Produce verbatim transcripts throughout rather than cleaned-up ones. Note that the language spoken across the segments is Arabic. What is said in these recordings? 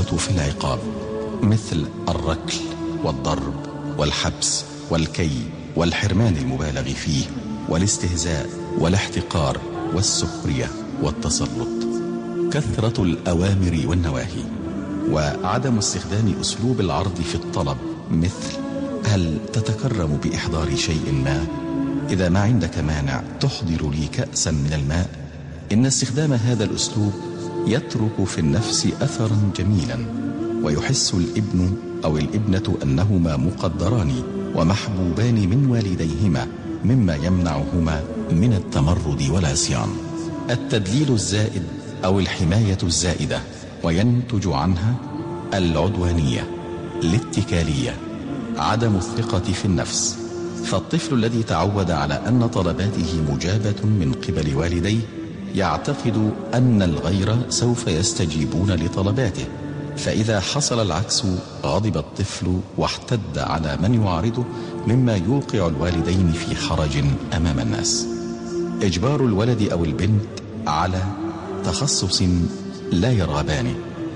المستوردة في العقاب، مثل الركل والضرب والحبس والكي والحرمان المبالغ فيه والاستهزاء والاحتقار والسخرية والتسلط. كثرة الأوامر والنواهي، وعدم استخدام أسلوب العرض في الطلب، مثل هل تتكرم بإحضار شيء ما؟ إذا ما عندك مانع تحضر لي كأسا من الماء. إن استخدام هذا الأسلوب يترك في النفس أثرا جميلا، ويحس الابن أو الابنة أنهما مقدران ومحبوبان من والديهما، مما يمنعهما من التمرد والعصيان. التدليل الزائد أو الحماية الزائدة، وينتج عنها العدوانية، الاتكالية، عدم الثقة في النفس. فالطفل الذي تعود على أن طلباته مجابة من قبل والديه يعتقد أن الغير سوف يستجيبون لطلباته، فإذا حصل العكس غضب الطفل واحتد على من يعارضه، مما يوقع الوالدين في حرج أمام الناس. إجبار الولد أو البنت على تخصص لا يرغبانه.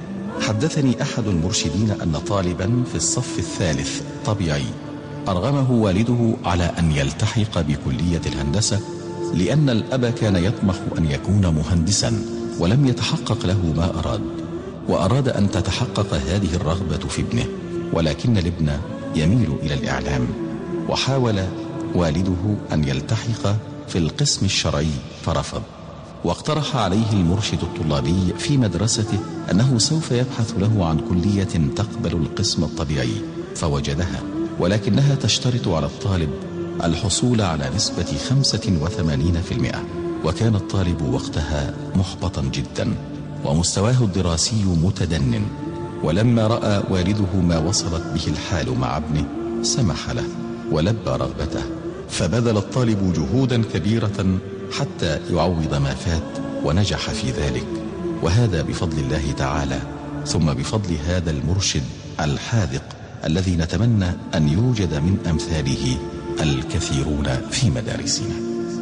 حدثني أحد المرشدين أن طالبا في الصف الثالث طبيعي أرغمه والده على أن يلتحق بكلية الهندسة، لأن الأب كان يطمح أن يكون مهندسا ولم يتحقق له ما أراد، وأراد أن تتحقق هذه الرغبة في ابنه، ولكن الابن يميل إلى الإعلام. وحاول والده أن يلتحق في القسم الشرعي فرفض، واقترح عليه المرشد الطلابي في مدرسته أنه سوف يبحث له عن كلية تقبل القسم الطبيعي، فوجدها، ولكنها تشترط على الطالب الحصول على نسبة خمسة وثمانين في المئة، وكان الطالب وقتها محبطا جدا ومستواه الدراسي متدن. ولما رأى والده ما وصلت به الحال مع ابنه سمح له ولبى رغبته، فبذل الطالب جهودا كبيرة حتى يعوض ما فات، ونجح في ذلك، وهذا بفضل الله تعالى، ثم بفضل هذا المرشد الحاذق الذي نتمنى أن يوجد من أمثاله الكثيرون في مدارسنا.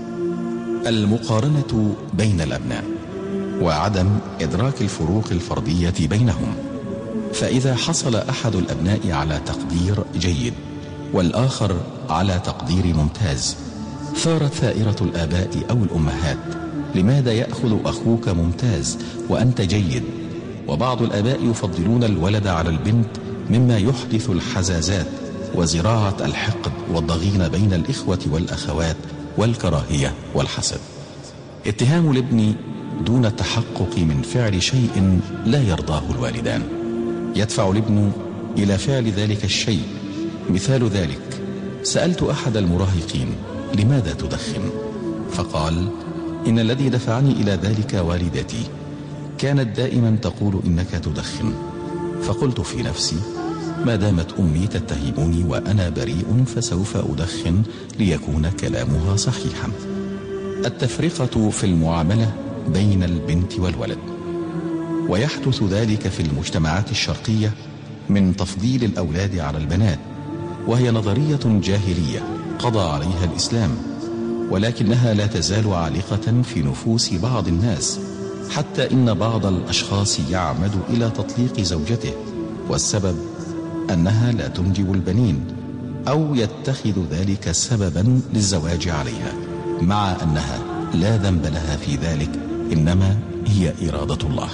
المقارنة بين الأبناء وعدم إدراك الفروق الفردية بينهم. فإذا حصل أحد الأبناء على تقدير جيد والآخر على تقدير ممتاز، ثارت ثائرة الآباء أو الأمهات: لماذا يأخذ أخوك ممتاز وأنت جيد؟ وبعض الآباء يفضلون الولد على البنت، مما يحدث الحزازات وزراعة الحقد والضغين بين الإخوة والأخوات والكراهية والحسد. اتهام الابن دون التحقق من فعل شيء لا يرضاه الوالدان يدفع الابن إلى فعل ذلك الشيء. مثال ذلك: سألت أحد المراهقين: لماذا تدخن؟ فقال: إن الذي دفعني إلى ذلك والدتي، كانت دائما تقول إنك تدخن. فقلت في نفسي: ما دامت أمي تتهمني وأنا بريء فسوف أدخن ليكون كلامها صحيحا. التفرقة في المعاملة بين البنت والولد، ويحدث ذلك في المجتمعات الشرقية من تفضيل الأولاد على البنات، وهي نظرية جاهلية قضى عليها الإسلام، ولكنها لا تزال عالقة في نفوس بعض الناس، حتى إن بعض الأشخاص يعمد إلى تطليق زوجته، والسبب أنها لا تنجب البنين، أو يتخذ ذلك سببا للزواج عليها، مع أنها لا ذنب لها في ذلك، إنما هي إرادة الله.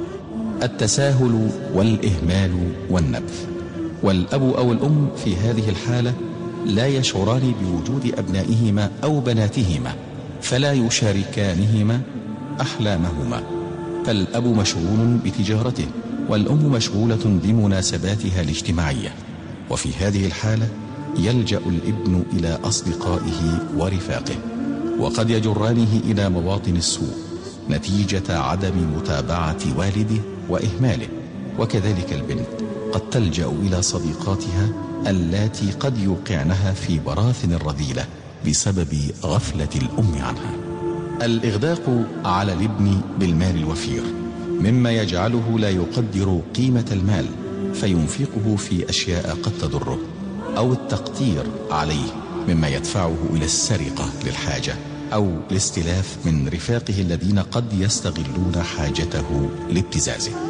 التساهل والإهمال والنبذ. والأب أو الأم في هذه الحالة لا يشعران بوجود أبنائهما أو بناتهما، فلا يشاركانهما أحلامهما، فالأب مشغول بتجارته والأم مشغولة بمناسباتها الاجتماعية، وفي هذه الحالة يلجأ الابن إلى أصدقائه ورفاقه، وقد يجرانه إلى مواطن السوء نتيجة عدم متابعة والده وإهماله. وكذلك البنت قد تلجأ إلى صديقاتها اللاتي قد يوقعنها في براثن الرذيلة بسبب غفلة الأم عنها. الإغداق على الابن بالمال الوفير مما يجعله لا يقدر قيمة المال، فينفقه في أشياء قد تضره، أو التقتير عليه مما يدفعه إلى السرقة للحاجة، أو الاستلاف من رفاقه الذين قد يستغلون حاجته لابتزازه.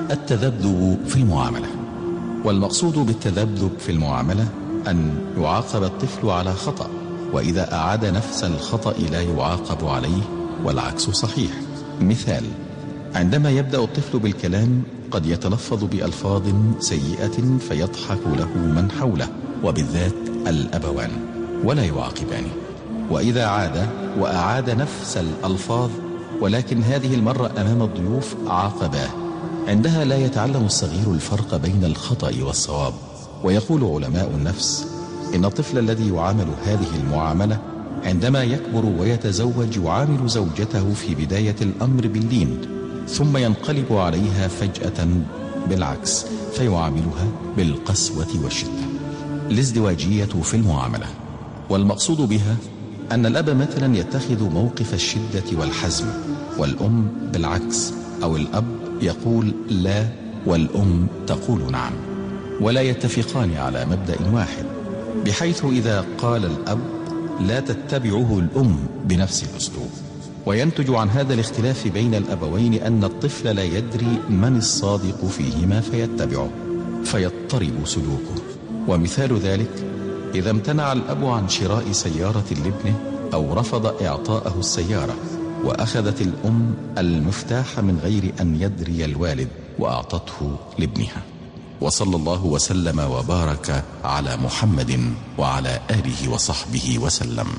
التذبذب في المعاملة. والمقصود بالتذبذب في المعاملة أن يعاقب الطفل على خطأ، وإذا أعاد نفس الخطأ لا يعاقب عليه، والعكس صحيح. مثال: عندما يبدأ الطفل بالكلام قد يتلفظ بألفاظ سيئة فيضحك له من حوله، وبالذات الأبوان، ولا يعاقبانه. وإذا عاد وأعاد نفس الألفاظ ولكن هذه المرة أمام الضيوف عاقباه، عندها لا يتعلم الصغير الفرق بين الخطأ والصواب. ويقول علماء النفس إن الطفل الذي يعامل هذه المعاملة عندما يكبر ويتزوج يعامل زوجته في بداية الأمر باللين، ثم ينقلب عليها فجأة بالعكس فيعاملها بالقسوة والشدة. الازدواجية في المعاملة، والمقصود بها أن الأب مثلا يتخذ موقف الشدة والحزم، والأم بالعكس، أو الأب يقول لا والأم تقول نعم، ولا يتفقان على مبدأ واحد، بحيث إذا قال الأب لا تتبعه الأم بنفس الأسلوب. وينتج عن هذا الاختلاف بين الأبوين أن الطفل لا يدري من الصادق فيهما فيتبعه فيضطرب سلوكه. ومثال ذلك إذا امتنع الأب عن شراء سيارة لابنه أو رفض إعطاءه السيارة، وأخذت الأم المفتاح من غير أن يدري الوالد وأعطته لابنها. وصلى الله وسلم وبارك على محمد وعلى آله وصحبه وسلم.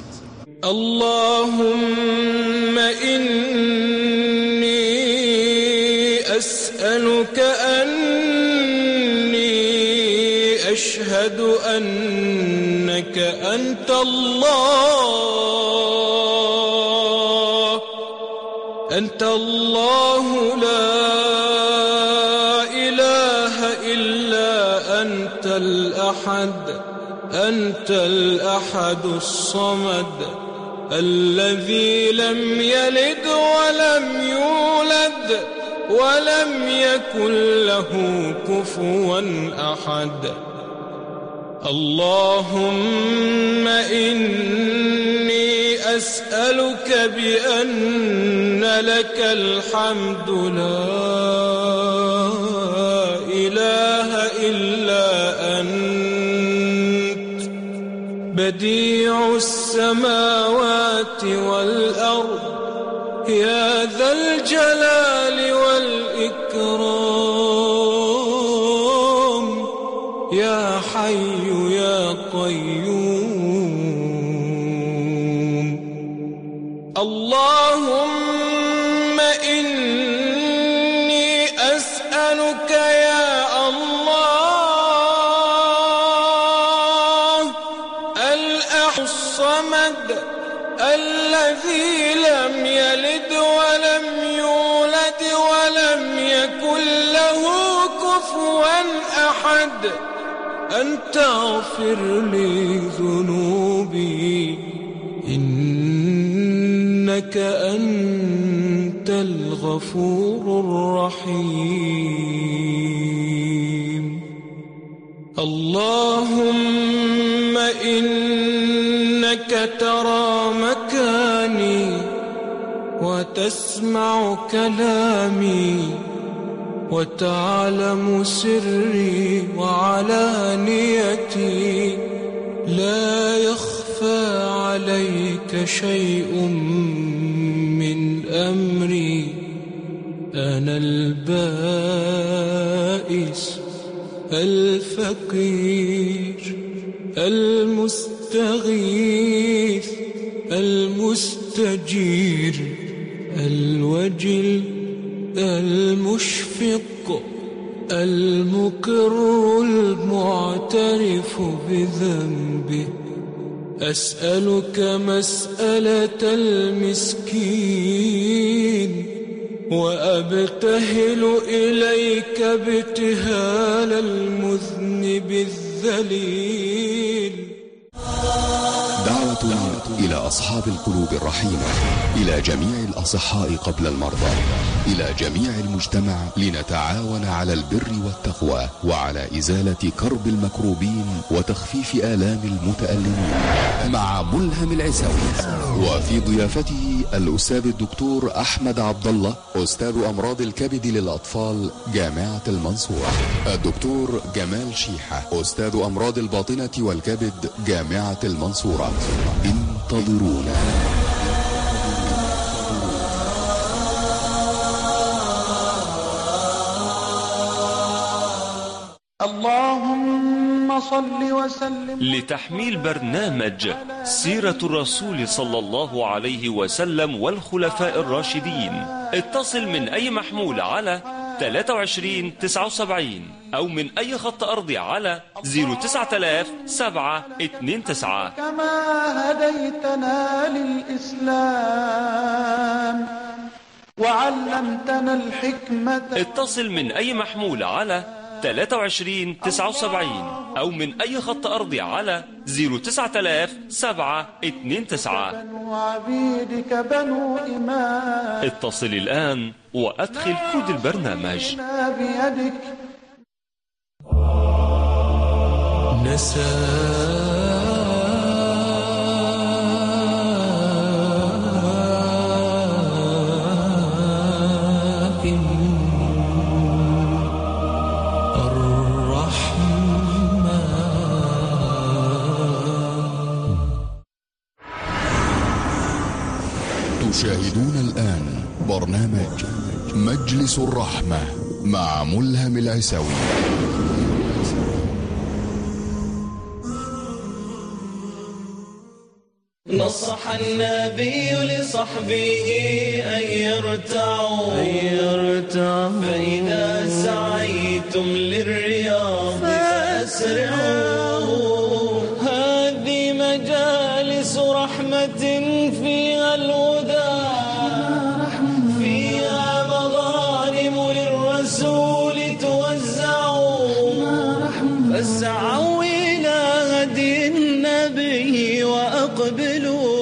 اللهم إني أسألك أني أشهد أنك أنت الله أنت الله لا إله إلا أنت الأحد أنت الأحد الصمد الذي لم يلد ولم يولد ولم يكن له كفوا أحد. اللهم إني أسألك بأن لك الحمد لا إله إلا أنت بديع السماوات والأرض يا ذا الجلال والإكرام يا حي يا قيوم. اللهم إني أسألك يا الله الأحد الصمد الذي لم يلد ولم يولد ولم يكن له كفوا أحد أن تغفر لي ذنوبي إنك أنت الغفور الرحيم. اللهم إنك ترى مكاني وتسمع كلامي وتعلم سري وعلانيتي لا يخفى عليك شيء من أمري. أنا البائس الفقير المستغيث المستجير الوجل المشفق المقر المعترف بذنبه. أسألك مسألة المسكين وأبتهل إليك ابتهال المذنب الذليل. دعوة إلى أصحاب القلوب الرحيمة، إلى جميع الأصحاء قبل المرضى، إلى جميع المجتمع، لنتعاون على البر والتقوى وعلى إزالة كرب المكروبين وتخفيف آلام المتألمين، مع ملهم العسوي. وفي ضيافته الأستاذ الدكتور أحمد عبد الله، أستاذ أمراض الكبد للأطفال جامعة المنصورة، الدكتور جمال شيحة، أستاذ أمراض الباطنة والكبد جامعة المنصورة. انتظرونا. اللهم صل وسلم. لتحميل برنامج سيرة الرسول صلى الله عليه وسلم والخلفاء الراشدين اتصل من أي محمول على ثلاثة وعشرين تسعة وسبعين أو من أي خط أرضي على صفر تسعة آلاف سبعة اثنين تسعة. كما هديتنا للإسلام وعلمتنا الحكمة. اتصل من أي محمول على ثلاثة وعشرين تسعة وسبعين أو من أي خط أرضي على صفر تسعة آلاف سبعة اثنين تسعة. وعبيدك بنو إمام. اتصل الآن وأدخل كود البرنامج. بيدك نسائم تشاهدون الآن برنامج مجلس الرحمة مع ملهم العسوي. نصح النبي لصحبه أن يرتعوا فإذا سعيتم للرياض فأسرعوا. هذه مجالس رحمة فيها الهدى، فيها مظالم للرسول توزعوا، فاسعوا إلى هدي النبي وأقبلوا.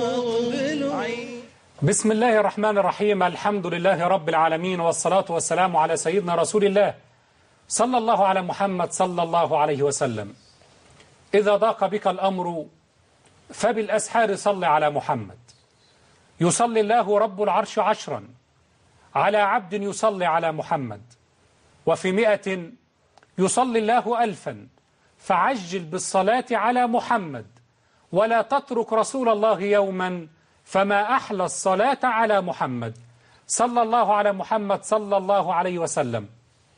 بسم الله الرحمن الرحيم. الحمد لله رب العالمين، والصلاة والسلام على سيدنا رسول الله صلى الله على محمد صلى الله عليه وسلم. إذا ضاق بك الأمر فبالأسحار صل على محمد. يصلي الله رب العرش عشرا على عبد يصلي على محمد، وفي مئة يصلي الله ألفا، فعجل بالصلاة على محمد ولا تترك رسول الله يوما، فما أحلى الصلاة على محمد صلى الله على محمد صلى الله عليه وسلم.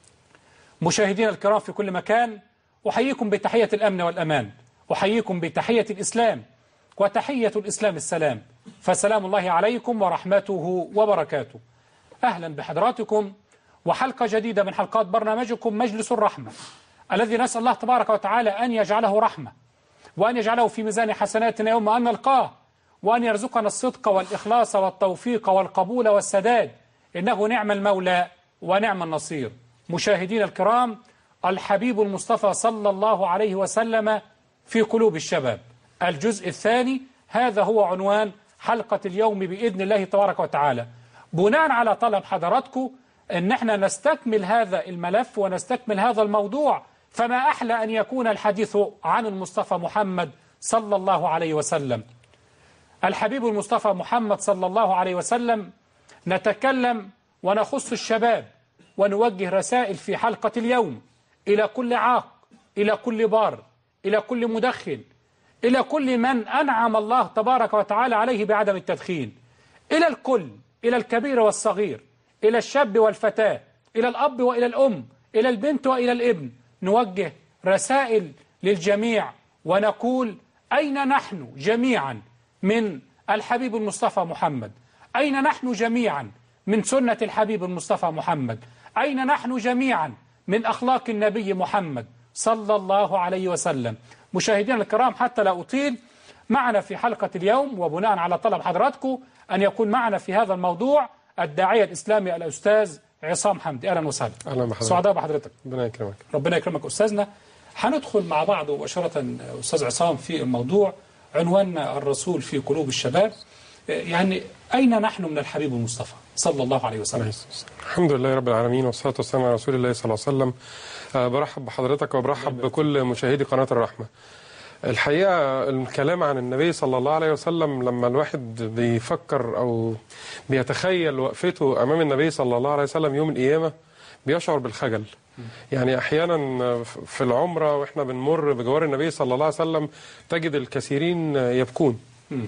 مشاهدينا الكرام في كل مكان، أحييكم بتحية الأمن والأمان، أحييكم بتحية الإسلام، وتحية الإسلام السلام، فسلام الله عليكم ورحمته وبركاته. أهلا بحضراتكم وحلقة جديدة من حلقات برنامجكم مجلس الرحمة، الذي نسأل الله تبارك وتعالى أن يجعله رحمة، وأن يجعله في ميزان حسناتنا يوم أن نلقاه، وأن يرزقنا الصدق والإخلاص والتوفيق والقبول والسداد، إنه نعم المولى ونعم النصير. مشاهدين الكرام، الحبيب المصطفى صلى الله عليه وسلم في قلوب الشباب، الجزء الثاني، هذا هو عنوان حلقة اليوم بإذن الله تبارك وتعالى، بناء على طلب حضراتكم أن احنا نستكمل هذا الملف ونستكمل هذا الموضوع. فما أحلى أن يكون الحديث عن المصطفى محمد صلى الله عليه وسلم. الحبيب المصطفى محمد صلى الله عليه وسلم نتكلم ونخص الشباب، ونوجه رسائل في حلقة اليوم إلى كل عاق، إلى كل بار، إلى كل مدخن، إلى كل من أنعم الله تبارك وتعالى عليه بعدم التدخين، إلى الكل، إلى الكبير والصغير، إلى الشاب والفتاة، إلى الأب وإلى الأم، إلى البنت وإلى الابن. نوجه رسائل للجميع ونقول: أين نحن جميعا من الحبيب المصطفى محمد؟ أين نحن جميعا من سنة الحبيب المصطفى محمد؟ أين نحن جميعا من أخلاق النبي محمد صلى الله عليه وسلم؟ مشاهدينا الكرام، حتى لا أطيل، معنا في حلقة اليوم وبناء على طلب حضراتكم أن يكون معنا في هذا الموضوع الداعية الإسلامي الأستاذ عصام حمدي. أهلا وسهلا. أهلا بحضرتك. سعداء بحضرتك. ربنا يكرمك. ربنا يكرمك أستاذنا. هندخل مع بعض مباشرة أستاذ عصام في الموضوع. عنواننا الرسول في قلوب الشباب. يعني أين نحن من الحبيب المصطفى صلى الله عليه وسلم؟ الحمد لله رب العالمين والصلاة والسلام على رسول الله صلى الله عليه وسلم. أه برحب بحضرتك وبرحب بكل مشاهدي قناة الرحمة. الحقيقة الكلام عن النبي صلى الله عليه وسلم لما الواحد بيفكر أو بيتخيل وقفته أمام النبي صلى الله عليه وسلم يوم القيامة بيشعر بالخجل. يعني أحيانا في العمرة وإحنا بنمر بجوار النبي صلى الله عليه وسلم تجد الكثيرين يبكون.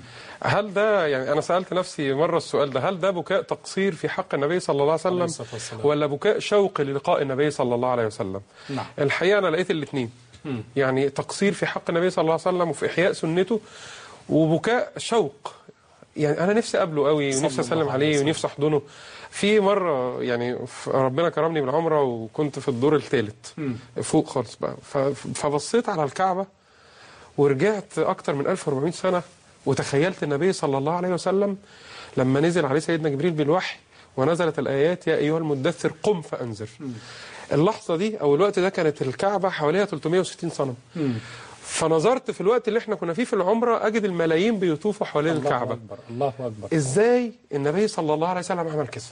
هل ده، يعني أنا سألت نفسي مرة السؤال ده، هل ده بكاء تقصير في حق النبي صلى الله عليه وسلم ولا بكاء شوق للقاء النبي صلى الله عليه وسلم؟ نعم. الحقيقة أنا لقيت الاثنين، يعني تقصير في حق النبي صلى الله عليه وسلم وفي إحياء سنته، وبكاء شوق. يعني أنا نفسي أقابله قوي ونفسي أسلم عليه ونفسي أحضنه. في مرة يعني ربنا كرمني بالعمرة وكنت في الدور الثالث فوق خالص بقى، فبصيت على الكعبة ورجعت أكتر من ألف وأربعمائة سنة وتخيلت النبي صلى الله عليه وسلم لما نزل عليه سيدنا جبريل بالوحي ونزلت الآيات يا أيها المدثر قم فأنذر. اللحظة دي أو الوقت ده كانت الكعبة حواليها ثلاثمائة وستين صنم. فنظرت في الوقت اللي احنا كنا فيه في العمرة أجد الملايين بيطوفوا حوالين الله الكعبة. أكبر الله أكبر. إزاي النبي صلى الله عليه وسلم عمل كده؟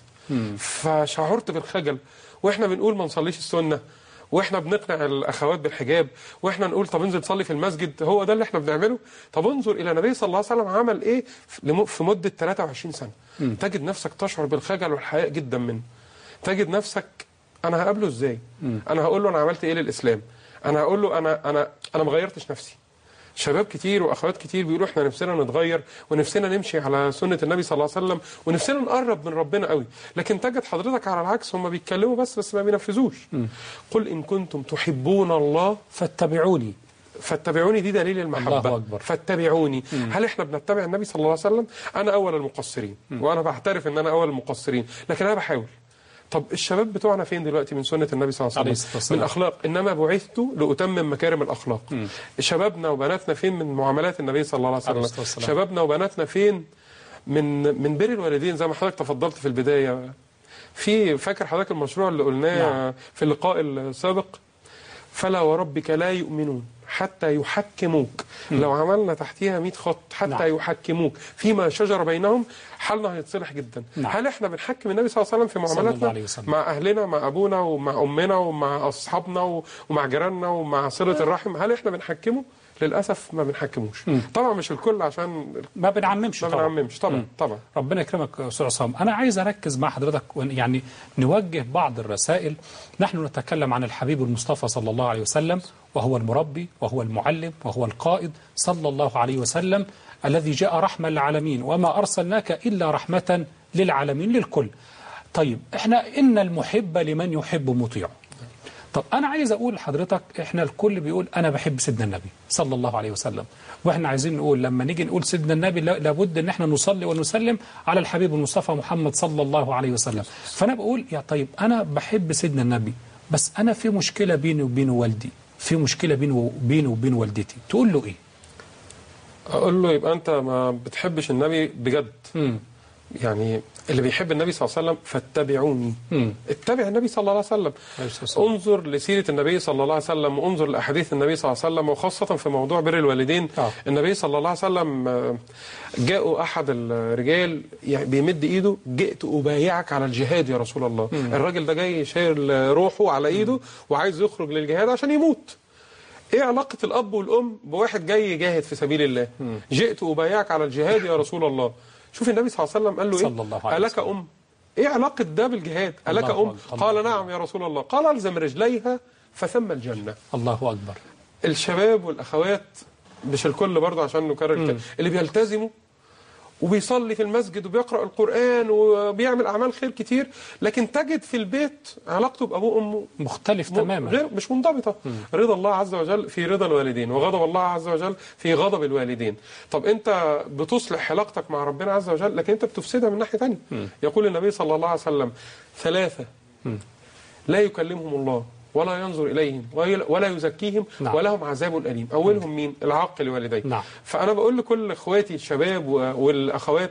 فشعرت بالخجل واحنا بنقول ما نصليش السنة، واحنا بنقنع الاخوات بالحجاب، واحنا نقول طب انزل تصلي في المسجد، هو ده اللي احنا بنعمله؟ طب انظر الى النبي صلى الله عليه وسلم عمل ايه في مده ثلاثة وعشرين سنة. م. تجد نفسك تشعر بالخجل والحياء جدا منه. تجد نفسك انا هقابله ازاي؟ م. انا هقول له انا عملت ايه للاسلام؟ انا هقول له انا انا انا ما غيرتش نفسي. شباب كتير واخوات كتير بيقولوا احنا نفسنا نتغير ونفسنا نمشي على سنة النبي صلى الله عليه وسلم ونفسنا نقرب من ربنا قوي، لكن تجد حضرتك على العكس هم بيتكلموا بس بس ما بينفذوش. م. قل إن كنتم تحبون الله فاتبعوني. فاتبعوني دي دليل المحبة. الله أكبر. فاتبعوني. م. هل احنا بنتبع النبي صلى الله عليه وسلم؟ أنا أول المقصرين م. وأنا بعترف إن أنا أول المقصرين، لكن أنا بحاول. طب الشباب بتوعنا فين دلوقتي من سنة النبي صلى الله عليه وسلم؟ من أخلاق، إنما بعثت لأتمم مكارم الأخلاق. م. شبابنا وبناتنا فين من معاملات النبي صلى الله عليه وسلم؟ شبابنا وبناتنا فين من من بر الوالدين زي ما حضرتك تفضلت في البداية؟ في فاكر حضرتك المشروع اللي قلناه نعم. في اللقاء السابق؟ فلا وربك لا يؤمنون حتى يحكموك. م. لو عملنا تحتيها مئة خط حتى نعم. يحكموك فيما شجر بينهم حالنا هيتصلح جدا. نعم. هل احنا بنحكم النبي صلى الله عليه وسلم في معاملاتنا مع اهلنا مع ابونا ومع امنا ومع اصحابنا ومع جيراننا ومع صلة الرحم؟ هل احنا بنحكمه؟ للاسف ما بنحكموش. م. طبعا مش الكل عشان ما بنعممش ما بنعممش طبعا. طبعا, طبعا. ربنا يكرمك يا استاذ عصام. انا عايز اركز مع حضرتك يعني نوجه بعض الرسائل. نحن نتكلم عن الحبيب المصطفى صلى الله عليه وسلم، وهو المربي وهو المعلم وهو القائد صلى الله عليه وسلم الذي جاء رحمة للعالمين، وما أرسلناك إلا رحمة للعالمين للكل. طيب احنا إن المحب لمن يحب مطيع. طب أنا عايز أقول لحضرتك إحنا الكل بيقول أنا بحب سيدنا النبي صلى الله عليه وسلم، وإحنا عايزين نقول لما نيجي نقول سيدنا النبي لابد إن إحنا نصلي ونسلم على الحبيب المصطفى محمد صلى الله عليه وسلم. فأنا بقول يا طيب أنا بحب سيدنا النبي، بس أنا في مشكلة بيني وبين والدي، في مشكلة بيني وبيني وبين والدتي، تقول له إيه؟ أقول له يبقى أنت ما بتحبش النبي بجد. م. يعني اللي بيحب النبي صلى الله عليه وسلم فاتبعوني. م. اتبع النبي صلى الله عليه وسلم. انظر لسيرة النبي صلى الله عليه وسلم وانظر لأحاديث النبي صلى الله عليه وسلم، وخاصة في موضوع بر الوالدين. آه. النبي صلى الله عليه وسلم جاءوا أحد الرجال بيمد إيده، جئت أبايعك على الجهاد يا رسول الله. م. الراجل ده جاي شايل روحه على إيده م. وعايز يخرج للجهاد عشان يموت. ايه علاقة الأب والأم بواحد جاي يجاهد في سبيل الله؟ م. جئت أبايعك على الجهاد يا رسول الله. شوف النبي صلى الله عليه وسلم قال له ايه؟ ألك أم؟ ايه علاقة ده بالجهاد؟ ألك أم؟ قال نعم يا رسول الله. قال الزم رجليها فثم الجنة. الله أكبر. الشباب والأخوات مش الكل برضه عشان نكرر الكلام، اللي بيلتزموا وبيصلي في المسجد وبيقرأ القرآن وبيعمل أعمال خير كتير، لكن تجد في البيت علاقته بأبوه وأمه مختلف تماما، غير مش منضبطة. م. رضا الله عز وجل في رضا الوالدين، وغضب الله عز وجل في غضب الوالدين. طب أنت بتصلح علاقتك مع ربنا عز وجل، لكن أنت بتفسدها من ناحية تانية. م. يقول النبي صلى الله عليه وسلم ثلاثة م. لا يكلمهم الله ولا ينظر إليهم ولا يزكيهم. نعم. ولهم عذاب أليم. أولهم مين؟ العاق لوالديه. نعم. فأنا بقول لكل إخواتي الشباب والأخوات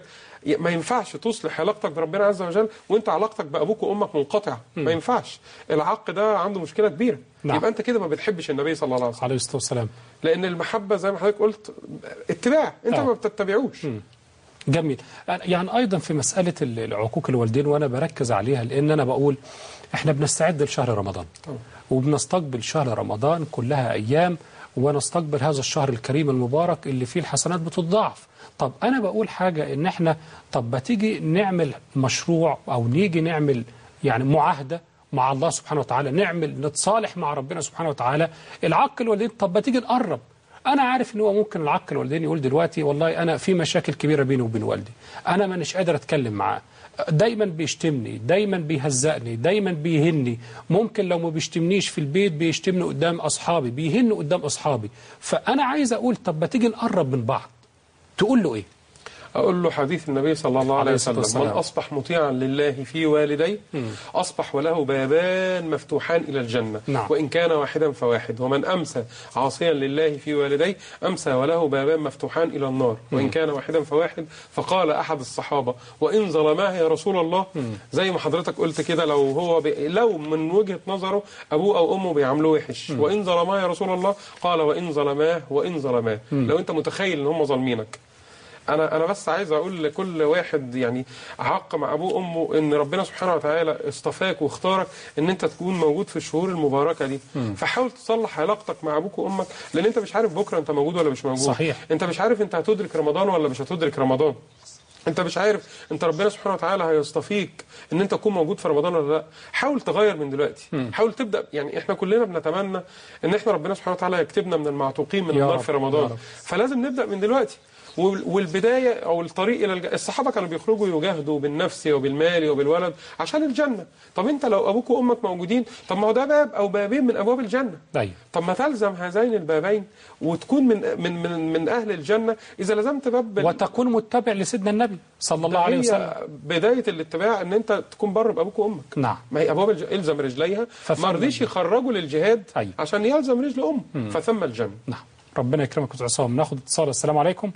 ما ينفعش تصلح علاقتك بربنا عز وجل وانت علاقتك بابوك وامك منقطعه، ما ينفعش. العق ده عنده مشكله كبيره. نعم. يبقى انت كده ما بتحبش النبي صلى الله عليه وسلم عليه الصلاه والسلام، لان المحبه زي ما حضرتك قلت اتباع، انت آه. ما بتتبعوش. م. جميل. يعني ايضا في مساله العقوق الوالدين وانا بركز عليها، لان انا بقول احنا بنستعد لشهر رمضان أوه. وبنستقبل شهر رمضان كلها ايام، ونستقبل هذا الشهر الكريم المبارك اللي فيه الحسنات بتضاعف. طب انا بقول حاجه، ان احنا طب بتيجي نعمل مشروع او نيجي نعمل يعني معاهده مع الله سبحانه وتعالى، نعمل نتصالح مع ربنا سبحانه وتعالى. العق الوالدين طب بتيجي نقرب. انا عارف ان هو ممكن العق الوالدين يقول دلوقتي والله انا في مشاكل كبيره بيني وبين والدي، انا مانيش قادر اتكلم معاه، دايما بيشتمني، دايما بيهزقني، دايما بيهني، ممكن لو ما بيشتمنيش في البيت بيشتمني قدام اصحابي، بيهني قدام اصحابي. فانا عايز اقول طب ما تيجي نقرب من بعض. تقول له ايه؟ أقول له حديث النبي صلى الله عليه وسلم: من أصبح مطيعا لله في والديه أصبح وله بابان مفتوحان إلى الجنة. نعم. وإن كان واحدا فواحد. ومن أمسى عاصيا لله في والديه أمسى وله بابان مفتوحان إلى النار وإن كان واحدا فواحد. فقال أحد الصحابة: وإن ظلماه يا رسول الله؟ زي ما حضرتك قلت كده، لو هو بي... لو من وجهة نظره أبوه أو أمه بيعاملوه وحش، وإن ظلماه يا رسول الله؟ قال: وإن ظلماه وإن ظلماه. لو أنت متخيل إن هم ظالمينك. أنا أنا بس عايز أقول لكل واحد يعني عق مع أبوه وأمه إن ربنا سبحانه وتعالى اصطفاك واختارك إن أنت تكون موجود في الشهور المباركة دي. م. فحاول تصلح علاقتك مع أبوك وأمك، لأن أنت مش عارف بكرة أنت موجود ولا مش موجود. صحيح. أنت مش عارف أنت هتدرك رمضان ولا مش هتدرك رمضان. أنت مش عارف أنت ربنا سبحانه وتعالى هيصطفيك إن أنت تكون موجود في رمضان ولا لا. حاول تغير من دلوقتي. م. حاول تبدأ. يعني إحنا كلنا بنتمنى إن إحنا ربنا سبحانه وتعالى يكتبنا من المعتوقين من النار في رمضان. فلازم نبدأ من دلوقتي. والبداية أو الطريق إلى الجنة. الصحابة كانوا بيخرجوا يجاهدوا بالنفس وبالمال وبالولد عشان الجنة. طب أنت لو أبوك وأمك موجودين، طب ما هو ده باب أو بابين من أبواب الجنة. أيوة. طب ما تلزم هذين البابين وتكون من من من, من أهل الجنة إذا لزمت باب بال... وتكون متبع لسيدنا النبي صلى الله عليه وسلم. بداية الاتباع إن أنت تكون بر بأبوك وأمك. نعم. ما هي أبواب الج... إلزم رجليها. ما رضيش يخرجوا للجهاد. أيوة. عشان يلزم رجل أم. فثم الجنة. نعم. ربنا يكرمك يا عصام. ناخد اتصال. السلام عليكم.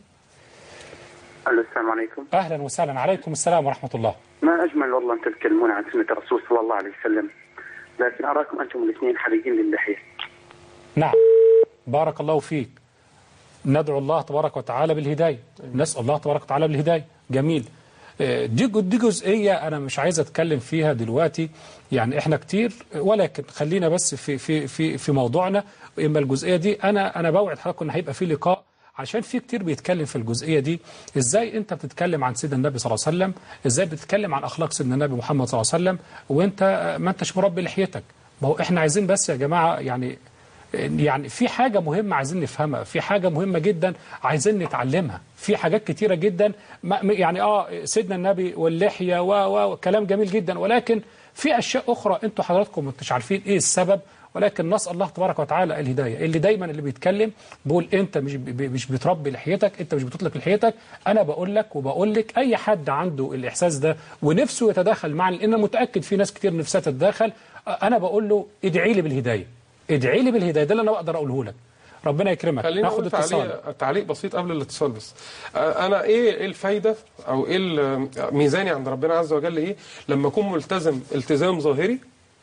السلام عليكم. أهلا وسهلا. عليكم السلام ورحمة الله. ما أجمل والله أن تتكلمون عن سنة الرسول صلى الله عليه وسلم، لكن أراكم أنتم الاثنين حريقين للحية. نعم. بارك الله فيك. ندعو الله تبارك وتعالى بالهداية. نسأل الله تبارك وتعالى بالهداية. جميل. دي دي جزئية أنا مش عايز أتكلم فيها دلوقتي، يعني إحنا كتير، ولكن خلينا بس في في في في موضوعنا. إما الجزئية دي أنا أنا بوعد حضرتك إن هيبقى في لقاء، عشان في كتير بيتكلم في الجزئية دي. ازاي انت بتتكلم عن سيدنا النبي صلى الله عليه وسلم، ازاي بتتكلم عن اخلاق سيدنا النبي محمد صلى الله عليه وسلم وانت ما انتش مربي لحيتك؟ ما هو احنا عايزين بس يا جماعة يعني يعني في حاجة مهمة عايزين نفهمها، في حاجة مهمة جدا عايزين نتعلمها، في حاجات كتيرة جدا يعني اه سيدنا النبي واللحية وكلام جميل جدا، ولكن في اشياء اخرى انتوا حضراتكم مش عارفين ايه السبب. ولكن نسأل الله تبارك وتعالى الهداية. اللي دايما اللي بيتكلم بيقول انت مش مش بتربي لحيتك، انت مش بتطلق لحيتك. انا بقول لك وبقول لك اي حد عنده الاحساس ده ونفسه يتدخل معنا، لان انا متاكد في ناس كتير نفسها تتدخل، انا بقول له ادعي لي بالهدايه، ادعي لي بالهدايه. ده اللي انا بقدر اقوله لك. ربنا يكرمك. ناخد اتصال. تعليق بسيط قبل الاتصال بس. انا ايه الفايده او ايه ميزاني عند ربنا عز وجل ايه لما اكون ملتزم التزام ظاهري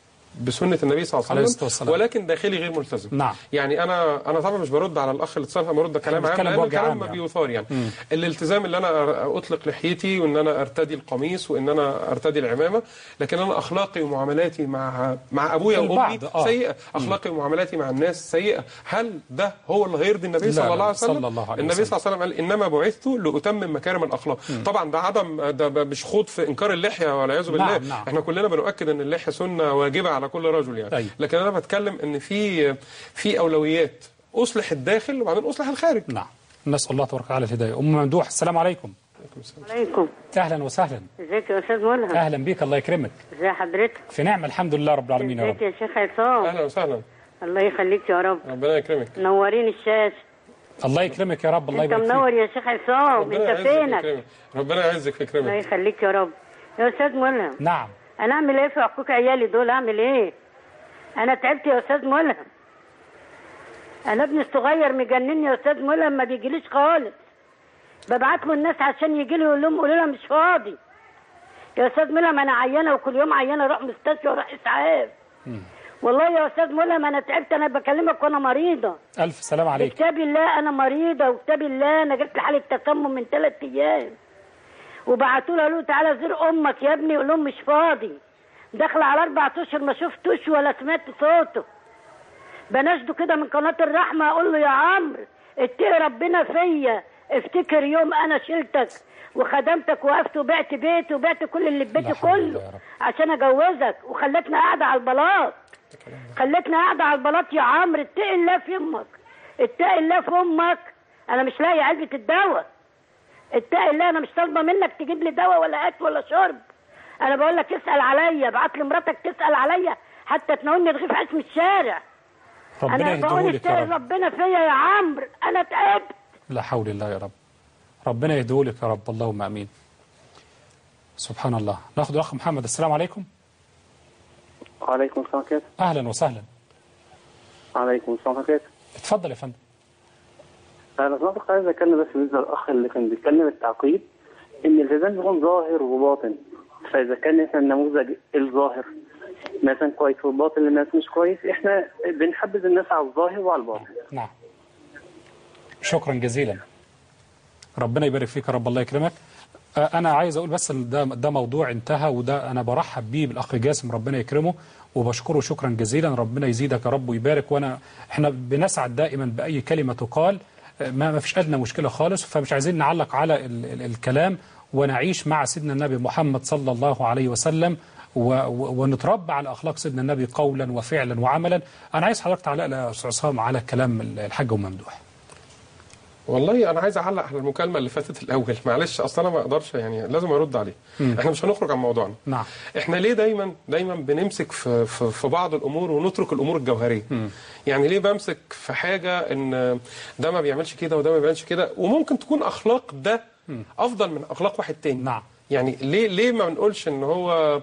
بسنة النبي صلى الله عليه وسلم ولكن داخلي غير ملتزم. نعم. يعني انا انا طبعا مش برد على الاخ اللي اتصل، برد كلام عام لان الكلام ما بيثار يعني. مم. الالتزام اللي انا اطلق لحيتي وان انا ارتدي القميص وان انا ارتدي العمامه، لكن انا اخلاقي ومعاملاتي مع مع ابويا وامي آه. سيئه، اخلاقي ومعاملاتي مع الناس سيئه. هل ده هو اللي هيرضي النبي صلى الله عليه وسلم؟ النبي صلى الله عليه وسلم قال انما بعثت لاتمم مكارم الاخلاق. مم. طبعا ده عدم ده مش خوض في انكار اللحيه والعياذ بالله. نعم. نعم. احنا كلنا بنؤكد ان اللحيه سنه واجبه على كل رجل يعني. أي. لكن انا بتكلم ان في في اولويات، اصلح الداخل وبعدين اصلح الخارج. نعم. نسال الله تبارك وتعالى الهدايه. ام ممدوح. السلام عليكم. عليكم. اهلا وسهلا. ازيك يا استاذ ملهم؟ اهلا بيك. الله يكرمك. ازي حضرتك؟ في نعمه الحمد لله رب العالمين. ازيك يا شيخ عصام؟ اهلا وسهلا. الله يخليك يا رب. ربنا يكرمك. منورين الشاشه. الله يكرمك يا رب. الله يبارك فيك. انت منور يا شيخ عصام. انت فينك؟ ربنا يعزك ويكرمك. الله يخليك يا رب. يا استاذ ملهم. نعم. انا اعمل ايه في حقوق عيالي دول؟ اعمل ايه؟ انا تعبت يا استاذ ملهم. انا ابني الصغير مجنني يا استاذ ملهم، ما بيجيليش خالص. ببعت له الناس عشان يجي لي يقول لهم قولوا لها مش فاضي يا استاذ ملهم، انا عيانه وكل يوم عيانه اروح مستشفى واروح اسعاف. والله يا استاذ ملهم انا تعبت، انا بكلمك وانا مريضه. الف سلام عليك. بكتاب الله انا مريضه وكتاب الله انا جبت حاله تسمم من ثلاث ايام، وبعتوا له قالوا تعالى زور امك يا ابني، يقول لهم مش فاضي. داخله على اربع اشهر ما شفتوش ولا سمعت صوته. بناشده كده من قناه الرحمه اقول له يا عمرو اتقي ربنا فيا، افتكر يوم انا شلتك وخدمتك وقفت وبعت بيتي وبعت كل اللي في بيتي كله عشان اجوزك، وخلتني قاعده على البلاط. خلتني قاعده على البلاط يا عمرو، اتقي الله في امك، اتقي الله في امك. انا مش لاقي علبه الدواء، اتقي الله. انا مش طالبه منك تجيب لي دواء ولا اكل ولا شرب، انا بقول لك اسال عليا، ابعت لي مراتك تسال عليا حتى تناولني رغيف عيش من الشارع. ربنا يهديهولك يا رب. ربنا فيا يا عمرو، انا تعبت. لا حول الله يا رب. ربنا يهديهولك يا رب، اللهم امين. سبحان الله. ناخد الاخ محمد. السلام عليكم. وعليكم السلام كده. اهلا وسهلا. وعليكم السلام كده. اتفضل يا فندم. انا كنت عايز اتكلم بس بالنسبه للاخ اللي كان بيتكلم التعقيد ان الالتزام بيكون ظاهر وباطن، فاذا كان احنا النموذج الظاهر مثلا كويس والباطن للناس مش كويس، احنا بنحبذ الناس على الظاهر وعلى الباطن. نعم. شكرا جزيلا. ربنا يبارك فيك يا رب، الله يكرمك. انا عايز اقول بس ده ده موضوع انتهى، وده انا برحب بيه بالاخ جاسم، ربنا يكرمه وبشكره شكرا جزيلا. ربنا يزيدك يا رب ويبارك. وانا احنا بنسعد دائما باي كلمه تقال، ما ما فيش ادنى مشكله خالص، فمش عايزين نعلق على ال ال الكلام، ونعيش مع سيدنا النبي محمد صلى الله عليه وسلم ونتربى على اخلاق سيدنا النبي قولا وفعلا وعملا. انا عايز حضرتك تعلق يا استاذ عصام على كلام الحاج ممدوح. والله انا عايز اعلق على المكالمه اللي فاتت الاول، معلش اصل انا ما اقدرش يعني لازم ارد عليه. مم. احنا مش هنخرج عن موضوعنا. نعم. احنا ليه دايما دايما بنمسك في في, في بعض الامور ونترك الامور الجوهريه؟ مم. يعني ليه بمسك في حاجه ان ده ما بيعملش كده وده ما بيعملش كده، وممكن تكون اخلاق ده مم. افضل من اخلاق واحد تاني. نعم. يعني ليه ليه ما بنقولش ان هو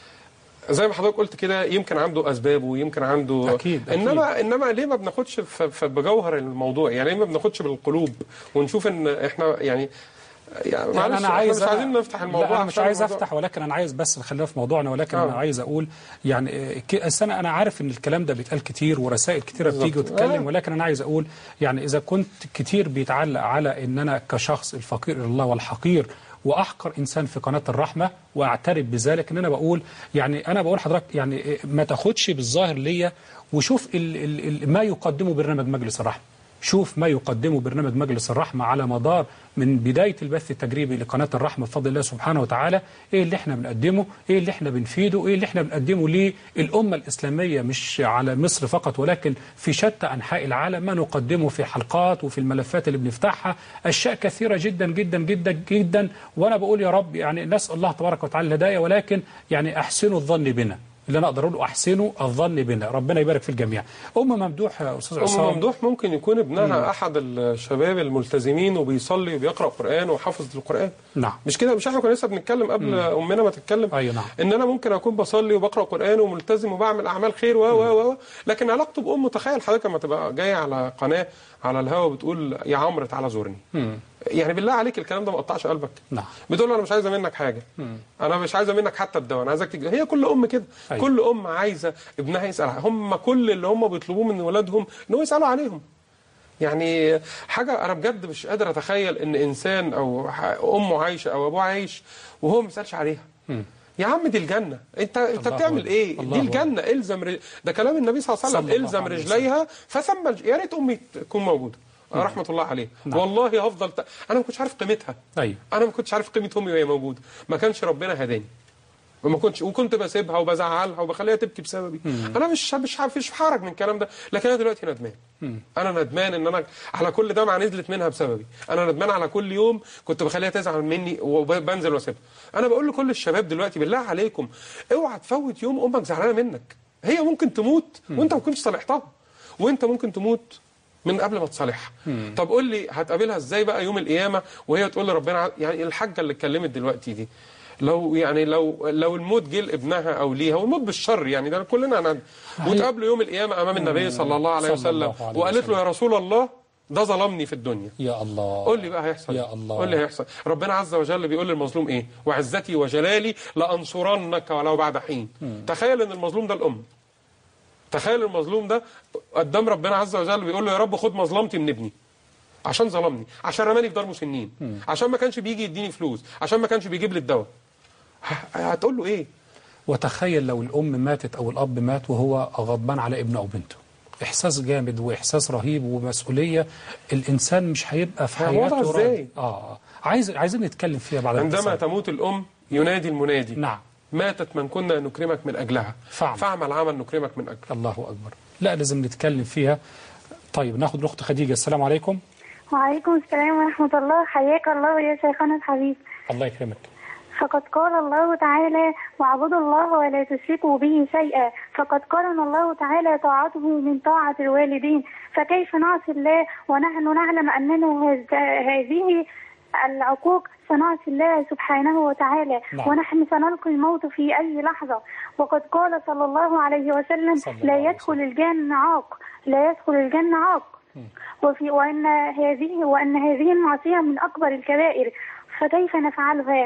زي ما حضرتك قلت كده يمكن عنده اسباب ويمكن عنده أكيد انما أكيد. انما ليه ما بناخدش بجوهر الموضوع؟ يعني ليه ما بناخدش بالقلوب ونشوف ان احنا يعني يعني يعني انا عايز مش عايزين نفتح الموضوع. لا انا مش عايز الموضوع. افتح، ولكن انا عايز بس خلينا في موضوعنا. ولكن آه. انا عايز اقول يعني السنه انا عارف ان الكلام ده بيتقال كتير ورسائل كتيره بتيجي وتتكلم. آه. ولكن انا عايز اقول يعني اذا كنت كتير بيتعلق على ان انا كشخص الفقير الى الله والحقير واحقر انسان في قناه الرحمه واعترف بذلك، ان انا بقول يعني انا بقول حضرتك يعني ما تاخدش بالظاهر ليا، وشوف ال ال ال ما يقدمه برنامج مجلس الرحمه. شوف ما يقدمه برنامج مجلس الرحمة على مدار من بداية البث التجريبي لقناة الرحمة بفضل الله سبحانه وتعالى. ايه اللي احنا بنقدمه، ايه اللي احنا بنفيده، ايه اللي احنا بنقدمه للأمة الإسلامية، مش على مصر فقط ولكن في شتى أنحاء العالم. ما نقدمه في حلقات وفي الملفات اللي بنفتحها أشياء كثيرة جدا جدا جدا جدا. وأنا بقول يا رب يعني نسأل الله تبارك وتعالى الهداية، ولكن يعني أحسنوا الظن بنا، اللي انا اقدر اقوله احسنوا الظن بنا. ربنا يبارك في الجميع. ام ممدوح يا استاذ عصام، ام ممدوح ممكن يكون ابنها مم. احد الشباب الملتزمين وبيصلي وبيقرا قران وحافظ القران. نعم. مش كده؟ مش احنا كنا لسه بنتكلم قبل مم. امنا ما تتكلم؟ ايوه نعم. ان انا ممكن اكون بصلي وبقرا قران وملتزم وبعمل اعمال خير و و و لكن علاقته بامه، تخيل حضرتك لما تبقى جاي على قناه على الهوا بتقول يا عمرو تعالى زورني. مم. يعني بالله عليك الكلام ده ما قطعش قلبك؟ نعم. بتقول له انا مش عايزه منك حاجه. مم. انا مش عايزه منك حتى الدواء، انا عايزك تيجي. هي كل ام كده. أيوة. كل ام عايزه ابنها يسال. هم كل اللي هم بيطلبوه من ولادهم ان هو يسالوا عليهم. يعني حاجه انا بجد مش قادر اتخيل ان انسان او امه عايشه او ابوه عايش وهو ما يسالش عليها. مم. يا عم دي الجنه، انت انت بتعمل ايه؟ دي الجنه. الزم رج... ده كلام النبي صلى الله عليه وسلم، الزم رجليها فثم الج... يا ريت امي تكون موجوده. مم. رحمه الله عليه. نعم. والله هفضل ت... انا ما كنتش عارف قيمتها. ايوه. انا ما كنتش عارف قيمه امي وهي موجوده، ما كانش ربنا هداني. وما كنتش وكنت بسيبها وبزعلها وبخليها تبكي بسببي. مم. انا مش مش مش في حرج من الكلام ده، لكن انا دلوقتي ندمان. مم. انا ندمان ان انا على كل دمعه نزلت منها بسببي. انا ندمان على كل يوم كنت بخليها تزعل مني وبنزل واسيبها. انا بقول لكل الشباب دلوقتي بالله عليكم اوعى تفوت يوم امك زعلانه منك. هي ممكن تموت مم. وانت ما كنتش صالحتها، وانت ممكن تموت من قبل ما تصالحها. طب قول لي هتقابلها ازاي بقى يوم القيامه وهي تقول لربنا؟ يعني الحاجه اللي اتكلمت دلوقتي دي لو يعني لو لو الموت جه لابنها او ليها، والموت بالشر يعني ده كلنا هنعدي، وتقابله يوم القيامه امام النبي صلى الله عليه وسلم وقالت له يا رسول الله ده ظلمني في الدنيا. يا الله. قول لي بقى هيحصل. يا الله. قول لي هيحصل. ربنا عز وجل بيقول للمظلوم ايه؟ وعزتي وجلالي لانصرنك ولو بعد حين. م. تخيل ان المظلوم ده الام. تخيل المظلوم ده قدام ربنا عز وجل بيقول له يا رب خد مظلمتي من ابني عشان ظلمني، عشان رماني في دار مسنين، م. عشان ما كانش بيجي يديني فلوس، عشان ما كانش بيجيب لي الدواء. هتقول له ايه؟ وتخيل لو الام ماتت او الاب مات وهو غضبان على ابنه او بنته، احساس جامد واحساس رهيب ومسؤوليه، الانسان مش هيبقى في حياته ازاي؟ اه عايز عايزين نتكلم فيها بعد عندما الاتصال. تموت الام ينادي المنادي. نعم. ماتت من كنا نكرمك من اجلها فعمل, فاعمل عمل نكرمك من اجله. الله اكبر. لا لازم نتكلم فيها. طيب ناخد الاخت خديجه. السلام عليكم. وعليكم السلام ورحمه الله. حياك الله يا شيخنا الحبيب. الله يكرمك. فقد قال الله تعالى واعبدوا الله ولا تشركوا به شيئا، فقد قارن الله تعالى طاعته من طاعة الوالدين، فكيف نعصي الله ونحن نعلم أننا هذه العقوق سنعصي الله سبحانه وتعالى. نعم. ونحن سنلقي الموت في أي لحظة. وقد قال صلى الله عليه وسلم لا يدخل الجنة عاق، لا يدخل الجنة عاق. وفي وأن هذه وأن هذه المعصية من أكبر الكبائر، فكيف نفعلها؟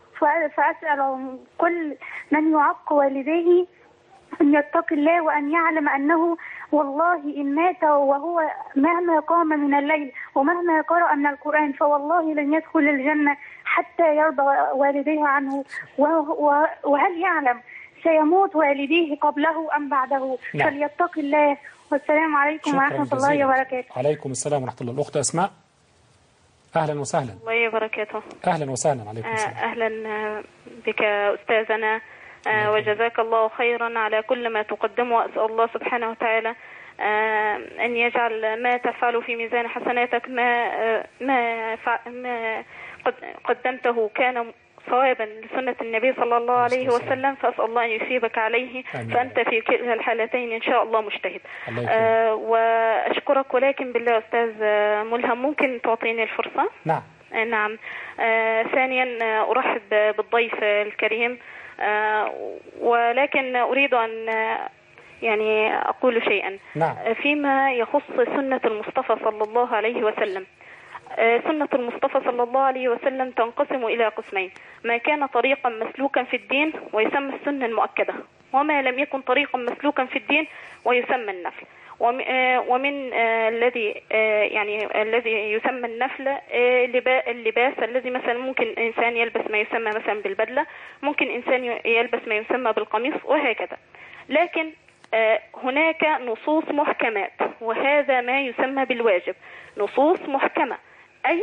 فأسأل كل من يعق والديه أن يتقي الله وأن يعلم أنه والله إن مات وهو مهما قام من الليل ومهما قرأ من القرآن فوالله لن يدخل الجنة حتى يرضى والديه عنه. وهل يعلم سيموت والديه قبله أم بعده؟ نعم. فليتقي الله. والسلام عليكم ورحمة الله وبركاته. عليكم السلام ورحمة الله. الأخت أسماء. أهلا وسهلا. الله وبركاته. أهلا وسهلا. عليكم السلام. أهلا بك أستاذنا، وجزاك الله خيرا على كل ما تقدمه، وأسأل الله سبحانه وتعالى أن يجعل ما تفعله في ميزان حسناتك. ما ما ما قدمته كان صوابا لسنة النبي صلى الله عليه وسلم، فأسأل الله أن يثيبك عليه. آمين. فأنت في كلا الحالتين إن شاء الله مجتهد. آه وأشكرك، ولكن بالله أستاذ ملهم ممكن تعطيني الفرصة؟ نعم. آه نعم. آه ثانيا آه أرحب بالضيف الكريم، آه ولكن أريد أن آه يعني أقول شيئا. نعم. آه فيما يخص سنة المصطفى صلى الله عليه وسلم. سنة المصطفى صلى الله عليه وسلم تنقسم إلى قسمين: ما كان طريقا مسلوكا في الدين ويسمى السنة المؤكدة، وما لم يكن طريقا مسلوكا في الدين ويسمى النفل. ومن الذي يعني الذي يسمى النفل اللباس الذي مثلا ممكن إنسان يلبس ما يسمى مثلا بالبدلة، ممكن إنسان يلبس ما يسمى بالقميص، وهكذا. لكن هناك نصوص محكمات، وهذا ما يسمى بالواجب. نصوص محكمة أي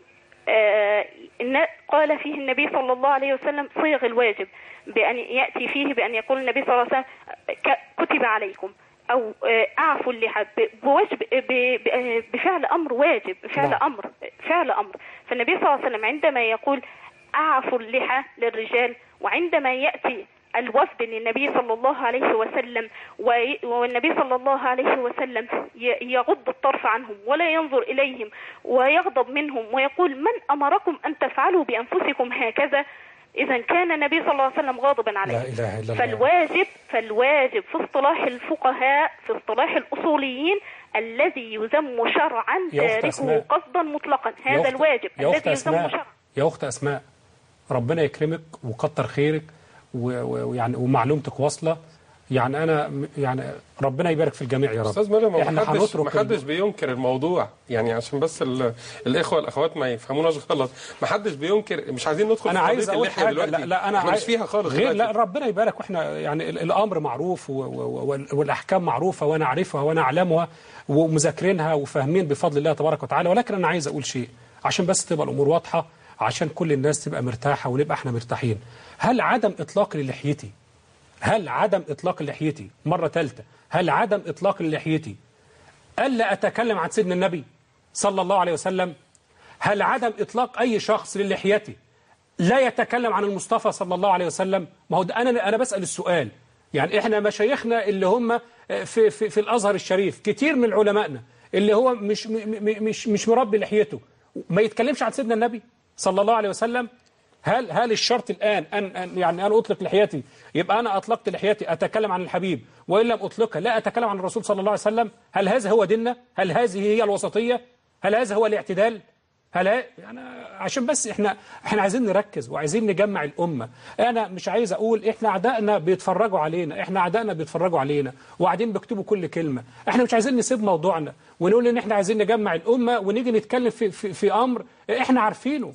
آه قال فيه النبي صلى الله عليه وسلم صيغ الواجب، بأن يأتي فيه بأن يقول النبي صلى الله عليه وسلم كتب عليكم، أو آه أعفوا اللحى، بواجب بفعل أمر واجب، فعل أمر فعل أمر. فالنبي صلى الله عليه وسلم عندما يقول أعفوا اللحى للرجال، وعندما يأتي الوفد للنبي صلى الله عليه وسلم والنبي صلى الله عليه وسلم يغض الطرف عنهم ولا ينظر إليهم ويغضب منهم ويقول من أمركم أن تفعلوا بأنفسكم هكذا، إذا كان النبي صلى الله عليه وسلم غاضبا عليه. لا إله إلا الله. فالواجب فالواجب في اصطلاح الفقهاء، في اصطلاح الأصوليين، الذي يذم شرعا تاركه قصدا مطلقا، هذا الواجب الذي يذم شرعا. يا أخت أسماء، ربنا يكرمك وكتر خيرك، ويعني ومعلومتك واصله، يعني انا يعني ربنا يبارك في الجميع يا رب. استاذ ملهم، احنا هنترك ما حدش بينكر الموضوع، يعني عشان بس الاخوه والاخوات ما يفهموناش غلط، ما حدش بينكر، مش عايزين ندخل أنا في قضيه اللحيه دلوقتي. لا, لا انا مش فيها خالص غير، لا ربنا يبارك، واحنا يعني الامر معروف والاحكام معروفه ونعرفها ونعلمها ومذاكرينها وفاهمين بفضل الله تبارك وتعالى، ولكن انا عايز اقول شيء عشان بس تبقى الامور واضحه، عشان كل الناس تبقى مرتاحه ونبقى احنا مرتاحين. هل عدم اطلاق للحيتي هل عدم اطلاق لحيتي مره ثالثه هل عدم اطلاق لحيتي الا اتكلم عن سيدنا النبي صلى الله عليه وسلم؟ هل عدم اطلاق اي شخص للحيته لا يتكلم عن المصطفى صلى الله عليه وسلم؟ ما هو انا انا بسال السؤال. يعني احنا مشايخنا اللي هم في في, في الازهر الشريف، كتير من علمائنا اللي هو مش مش مش مربي لحيته ما يتكلمش عن سيدنا النبي صلى الله عليه وسلم. هل هل الشرط الآن أن, أن يعني أنا أطلق لحيتي يبقى أنا أطلقت لحيتي أتكلم عن الحبيب، وإن لم أطلقها لا أتكلم عن الرسول صلى الله عليه وسلم؟ هل هذا هو ديننا؟ هل هذه هي الوسطية؟ هل هذا هو الاعتدال؟ هل يعني عشان بس احنا احنا عايزين نركز وعايزين نجمع الامه. انا مش عايز اقول احنا اعدائنا بيتفرجوا علينا، احنا اعدائنا بيتفرجوا علينا وقاعدين بيكتبوا كل كلمه. احنا مش عايزين نسيب موضوعنا ونقول ان احنا عايزين نجمع الامه ونيجي نتكلم في في, في امر احنا عارفينه.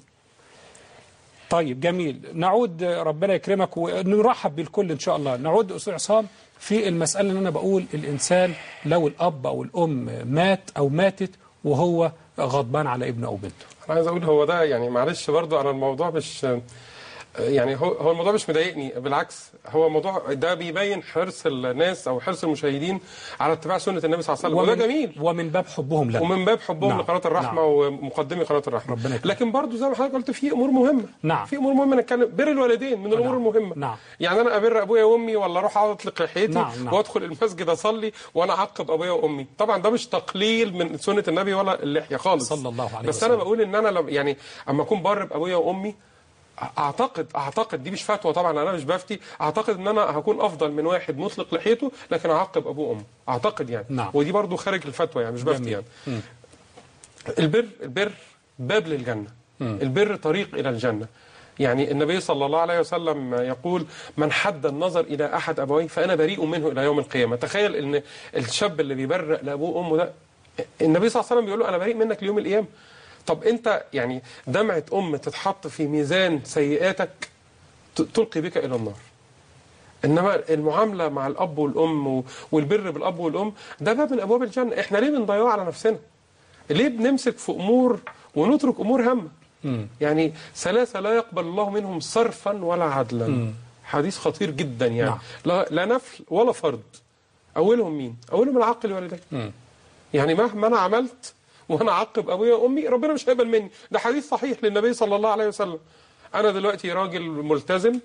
طيب جميل، نعود ربنا يكرمك ونرحب بالكل ان شاء الله. نعود استاذ عصام في المساله اللي انا بقول الانسان لو الاب او الام مات او ماتت وهو غضبان على ابنه او بنته. انا عايز اقول هو ده يعني معلش برضو انا الموضوع مش يعني هو هو الموضوع مش مضايقني، بالعكس هو موضوع ده بيبين حرص الناس او حرص المشاهدين على اتباع سنه النبي صلى الله عليه وسلم، وده جميل ومن باب حبهم لنا ومن باب حبهم نعم. لقناه الرحمه نعم. ومقدمي قناه الرحمه. لكن برضو زي ما حضرتك قلت في امور مهمه نعم. في امور مهمه نتكلم. بر الوالدين من الامور نعم. المهمه نعم. يعني انا ابر ابويا وامي ولا اروح اقعد اطلق لحيتي نعم. نعم. وادخل المسجد اصلي وانا اعقب ابويا وامي؟ طبعا ده مش تقليل من سنه النبي ولا اللحيه خالص صلى الله عليه بس وسلم. انا بقول ان انا لم يعني اما اكون بر بابويا وامي اعتقد اعتقد دي مش فتوى طبعا انا مش بفتي، اعتقد ان انا هكون افضل من واحد مطلق لحيته لكن اعاقب ابوه وامه، اعتقد يعني نعم. ودي برضو خارج الفتوى يعني مش بفتي يعني. م. البر البر باب للجنه. م. البر طريق الى الجنه. يعني النبي صلى الله عليه وسلم يقول من حد النظر الى احد ابويه فانا بريء منه الى يوم القيامه. تخيل ان الشاب اللي بيبرئ لابوه وامه ده النبي صلى الله عليه وسلم بيقول له انا بريء منك ليوم القيامه. طب انت يعني دمعة ام تتحط في ميزان سيئاتك تلقي بك الى النار. انما المعامله مع الاب والام والبر بالاب والام ده باب من ابواب الجنه. احنا ليه بنضيعه على نفسنا؟ ليه بنمسك في امور ونترك امور هامه؟ يعني ثلاثه لا يقبل الله منهم صرفا ولا عدلا. م. حديث خطير جدا يعني. نعم. لا, لا نفل ولا فرض. اولهم مين؟ اولهم العاقل والدين. يعني مهما انا عملت وانا اعقب ابويا وامي ربنا مش هيقبل مني. ده حديث صحيح للنبي صلى الله عليه وسلم. انا دلوقتي راجل ملتزم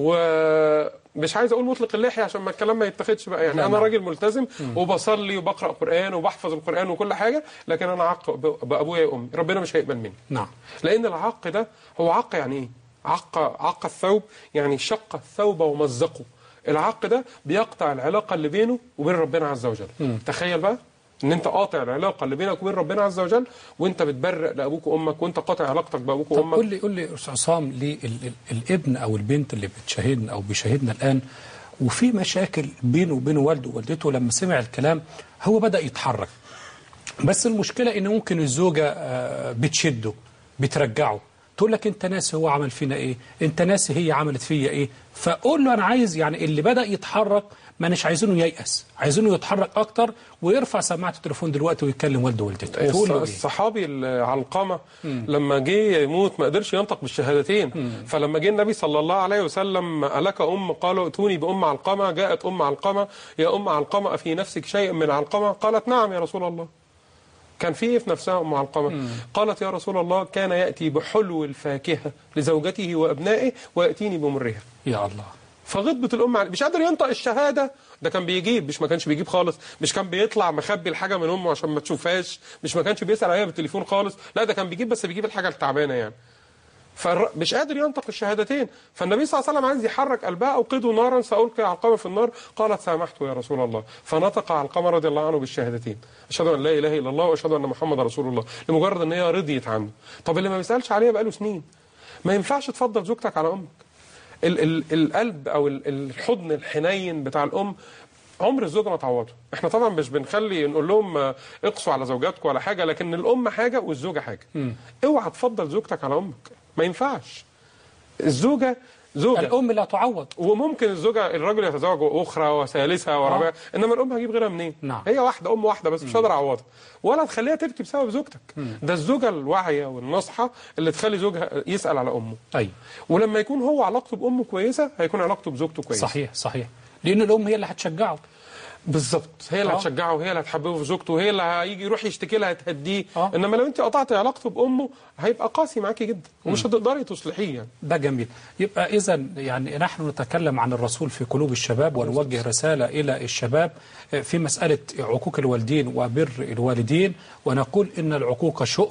ومش عايز اقول مطلق اللحيه عشان ما الكلام ما يتاخدش بقى يعني. انا راجل ملتزم وبصلي وبقرا قران وبحفظ القران وكل حاجه لكن انا عق بابويا وامي ربنا مش هيقبل مني. نعم. لان العق ده هو عق يعني ايه؟ عق عق الثوب يعني شق الثوب ومزقه. العق ده بيقطع العلاقه اللي بينه وبين ربنا عز وجل. م. تخيل بقى ان انت قاطع العلاقه اللي بينك وبين ربنا عز وجل وانت بتبرئ لابوك وامك وانت قاطع علاقتك بابوك وامك. طب قول لي قول لي استاذ عصام ليه الابن او البنت اللي بتشاهدنا او بيشاهدنا الان وفي مشاكل بينه وبين والده ووالدته لما سمع الكلام هو بدا يتحرك، بس المشكله ان ممكن الزوجه بتشده بترجعه تقول لك انت ناسي هو عمل فينا ايه، انت ناسي هي عملت فيا ايه، فقول له انا عايز يعني اللي بدا يتحرك ما مش عايزينه ييأس، عايزينه يتحرك اكتر ويرفع سماعه التليفون دلوقتي ويتكلم والده ووالدته. تقول له ايه؟ الصحابي علقمه لما جه يموت ما قدرش ينطق بالشهادتين. مم. فلما جه النبي صلى الله عليه وسلم الك ام؟ قالوا ائتوني بام علقمه. جاءت ام علقمه يا ام علقمه افي نفسك شيء من علقمه؟ قالت نعم يا رسول الله. كان في ايه في نفسها ام علقمه؟ مم. قالت يا رسول الله كان ياتي بحلو الفاكهه لزوجته وابنائه وياتيني بمرها. يا الله. فغضبت الام عليه، مش قادر ينطق الشهاده. ده كان بيجيب، مش ما كانش بيجيب خالص، مش كان بيطلع مخبي الحاجه من امه عشان ما تشوفهاش، مش ما كانش بيسال عليها بالتليفون خالص، لا ده كان بيجيب بس بيجيب الحاجه التعبانه يعني. فمش قادر ينطق الشهادتين. فالنبي صلى الله عليه وسلم عايز يحرك قلبها. اوقدوا نارا سألقي علقمه في النار. قالت سامحت يا رسول الله. فنطق علقمه رضي الله عنه بالشهادتين اشهد ان لا اله الا الله واشهد ان محمد رسول الله، لمجرد ان هي رضيت عنه. طب اللي ما بيسالش عليها بقاله سنين ما ينفعش تفضل زوجتك على امك. ال ال القلب او الحضن الحنين بتاع الام عمر الزوجه ما تعوضه. احنا طبعا مش بنخلي نقول لهم اقسوا على زوجاتكم ولا حاجه، لكن الام حاجه والزوجه حاجه. م. اوعى تفضل زوجتك على امك، ما ينفعش. الزوجه زوجه، الام لا تعوض. وممكن الزوجه الرجل يتزوج اخرى وثالثه ورابعه، انما الام هجيب غيرها منين؟ نعم. هي واحده، ام واحده بس، مش هقدر اعوضها ولا تخليها تبكي بسبب زوجتك. م. ده الزوجه الواعيه والناصحه اللي تخلي زوجها يسال على امه. ايوه. ولما يكون هو علاقته بامه كويسه هيكون علاقته بزوجته كويسه. صحيح صحيح. لان الام هي اللي هتشجعه. بالظبط، هي اللي هتشجعه وهي اللي هتحببه في زوجته وهي اللي هيجي يروح يشتكي لها تهديه. آه. انما لو انت قطعتي علاقته بامه هيبقى قاسي معاكي جدا ومش هتقدري تصلحيه يعني. ده جميل. يبقى اذا يعني نحن نتكلم عن الرسول في قلوب الشباب ونوجه رساله الى الشباب في مساله عقوق الوالدين وبر الوالدين، ونقول ان العقوق شؤم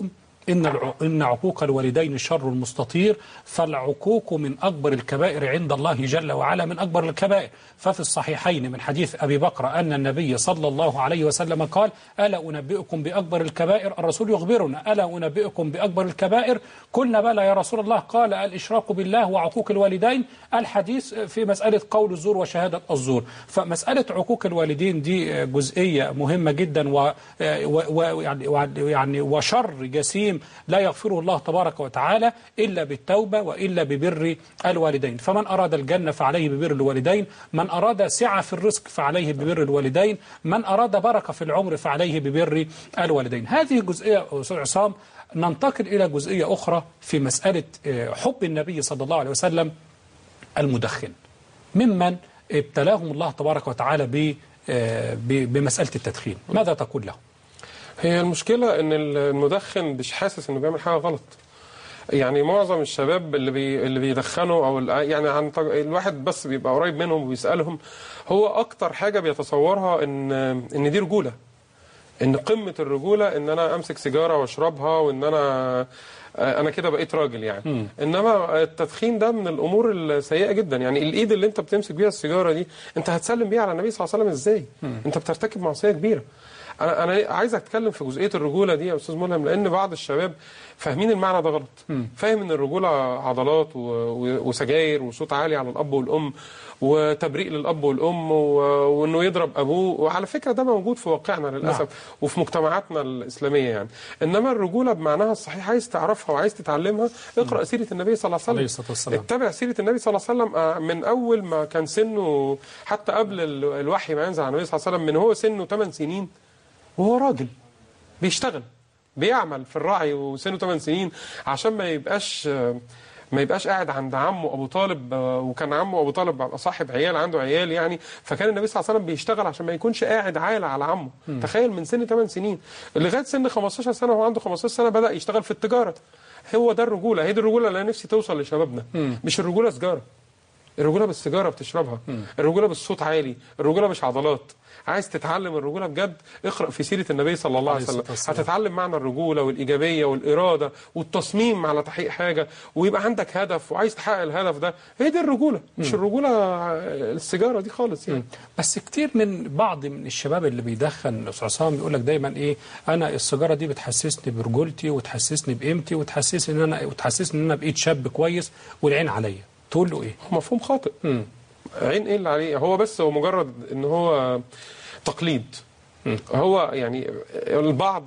إن الع... إن عقوق الوالدين شر المستطير، فالعقوق من أكبر الكبائر عند الله جل وعلا، من أكبر الكبائر. ففي الصحيحين من حديث أبي بكر أن النبي صلى الله عليه وسلم قال: ألا أنبئكم بأكبر الكبائر؟ الرسول يخبرنا: ألا أنبئكم بأكبر الكبائر؟ قلنا: بلى يا رسول الله. قال: الإشراك بالله وعقوق الوالدين. الحديث في مسألة قول الزور وشهادة الزور. فمسألة عقوق الوالدين دي جزئية مهمة جدا، و... و... يعني وشر جسيم لا يغفره الله تبارك وتعالى إلا بالتوبة وإلا ببر الوالدين. فمن أراد الجنة فعليه ببر الوالدين، من أراد سعة في الرزق فعليه ببر الوالدين، من أراد بركة في العمر فعليه ببر الوالدين. هذه جزئية أستاذ عصام. ننتقل إلى جزئية أخرى في مسألة حب النبي صلى الله عليه وسلم المدخن، ممن ابتلاهم الله تبارك وتعالى بمسألة التدخين. ماذا تقول له؟ هي المشكلة ان المدخن مش حاسس انه بيعمل حاجة غلط. يعني معظم الشباب اللي بي اللي بيدخنوا او يعني عن الواحد بس بيبقى قريب منهم وبيسألهم، هو اكتر حاجة بيتصورها ان ان دي رجولة، ان قمة الرجولة ان انا امسك سيجارة واشربها، وان انا انا كده بقيت راجل يعني. م. انما التدخين ده من الامور السيئة جدا. يعني الايد اللي انت بتمسك بيها السيجارة دي انت هتسلم بيها على النبي صلى الله عليه وسلم ازاي؟ م. انت بترتكب معصية كبيرة. انا انا عايز اتكلم في جزئيه الرجوله دي يا استاذ ملهم، لان بعض الشباب فاهمين المعنى ده غلط. م. فاهم ان الرجوله عضلات وسجاير وصوت عالي على الاب والام وتبريء للاب والام وانه يضرب ابوه، وعلى فكره ده موجود في واقعنا للاسف. نعم. وفي مجتمعاتنا الاسلاميه يعني. انما الرجوله بمعناها الصحيح عايز تعرفها وعايز تتعلمها، اقرا سيره النبي صلى الله عليه وسلم. اتبع سيره النبي صلى الله عليه وسلم من اول ما كان سنه، حتى قبل الوحي ما ينزل على النبي صلى الله عليه وسلم، من هو سنه ثمان سنين وهو راجل بيشتغل بيعمل في الرعي وسنه ثمان سنين، عشان ما يبقاش ما يبقاش قاعد عند عمه ابو طالب. وكان عمه ابو طالب صاحب عيال، عنده عيال يعني، فكان النبي صلى الله عليه وسلم بيشتغل عشان ما يكونش قاعد عايل على عمه. م. تخيل من سن ثمان سنين لغايه سن خمستاشر سنه وهو عنده خمستاشر سنه بدا يشتغل في التجاره. هو ده الرجوله، هي دي الرجوله اللي انا نفسي توصل لشبابنا. م. مش الرجوله سجاره، الرجوله بالسيجاره بتشربها، م. الرجوله بالصوت عالي، الرجوله مش عضلات. عايز تتعلم الرجولة بجد، اقرأ في سيرة النبي صلى الله عليه وسلم. هتتعلم معنى الرجولة والإيجابية والإرادة والتصميم على تحقيق حاجة، ويبقى عندك هدف وعايز تحقق الهدف ده. هي دي الرجولة، مش الرجولة السيجارة دي خالص يعني. بس كتير من بعض من الشباب اللي بيدخن أستاذ عصام يقول لك دايما إيه، أنا السيجارة دي بتحسسني برجولتي وتحسسني بقيمتي وتحسسني إن أنا وتحسسني إن أنا بقيت شاب كويس والعين عليا. تقول له إيه؟ مفهوم خاطئ. م. عين إيه اللي عليه؟ هو بس هو مجرد إن هو تقليد. م. هو يعني البعض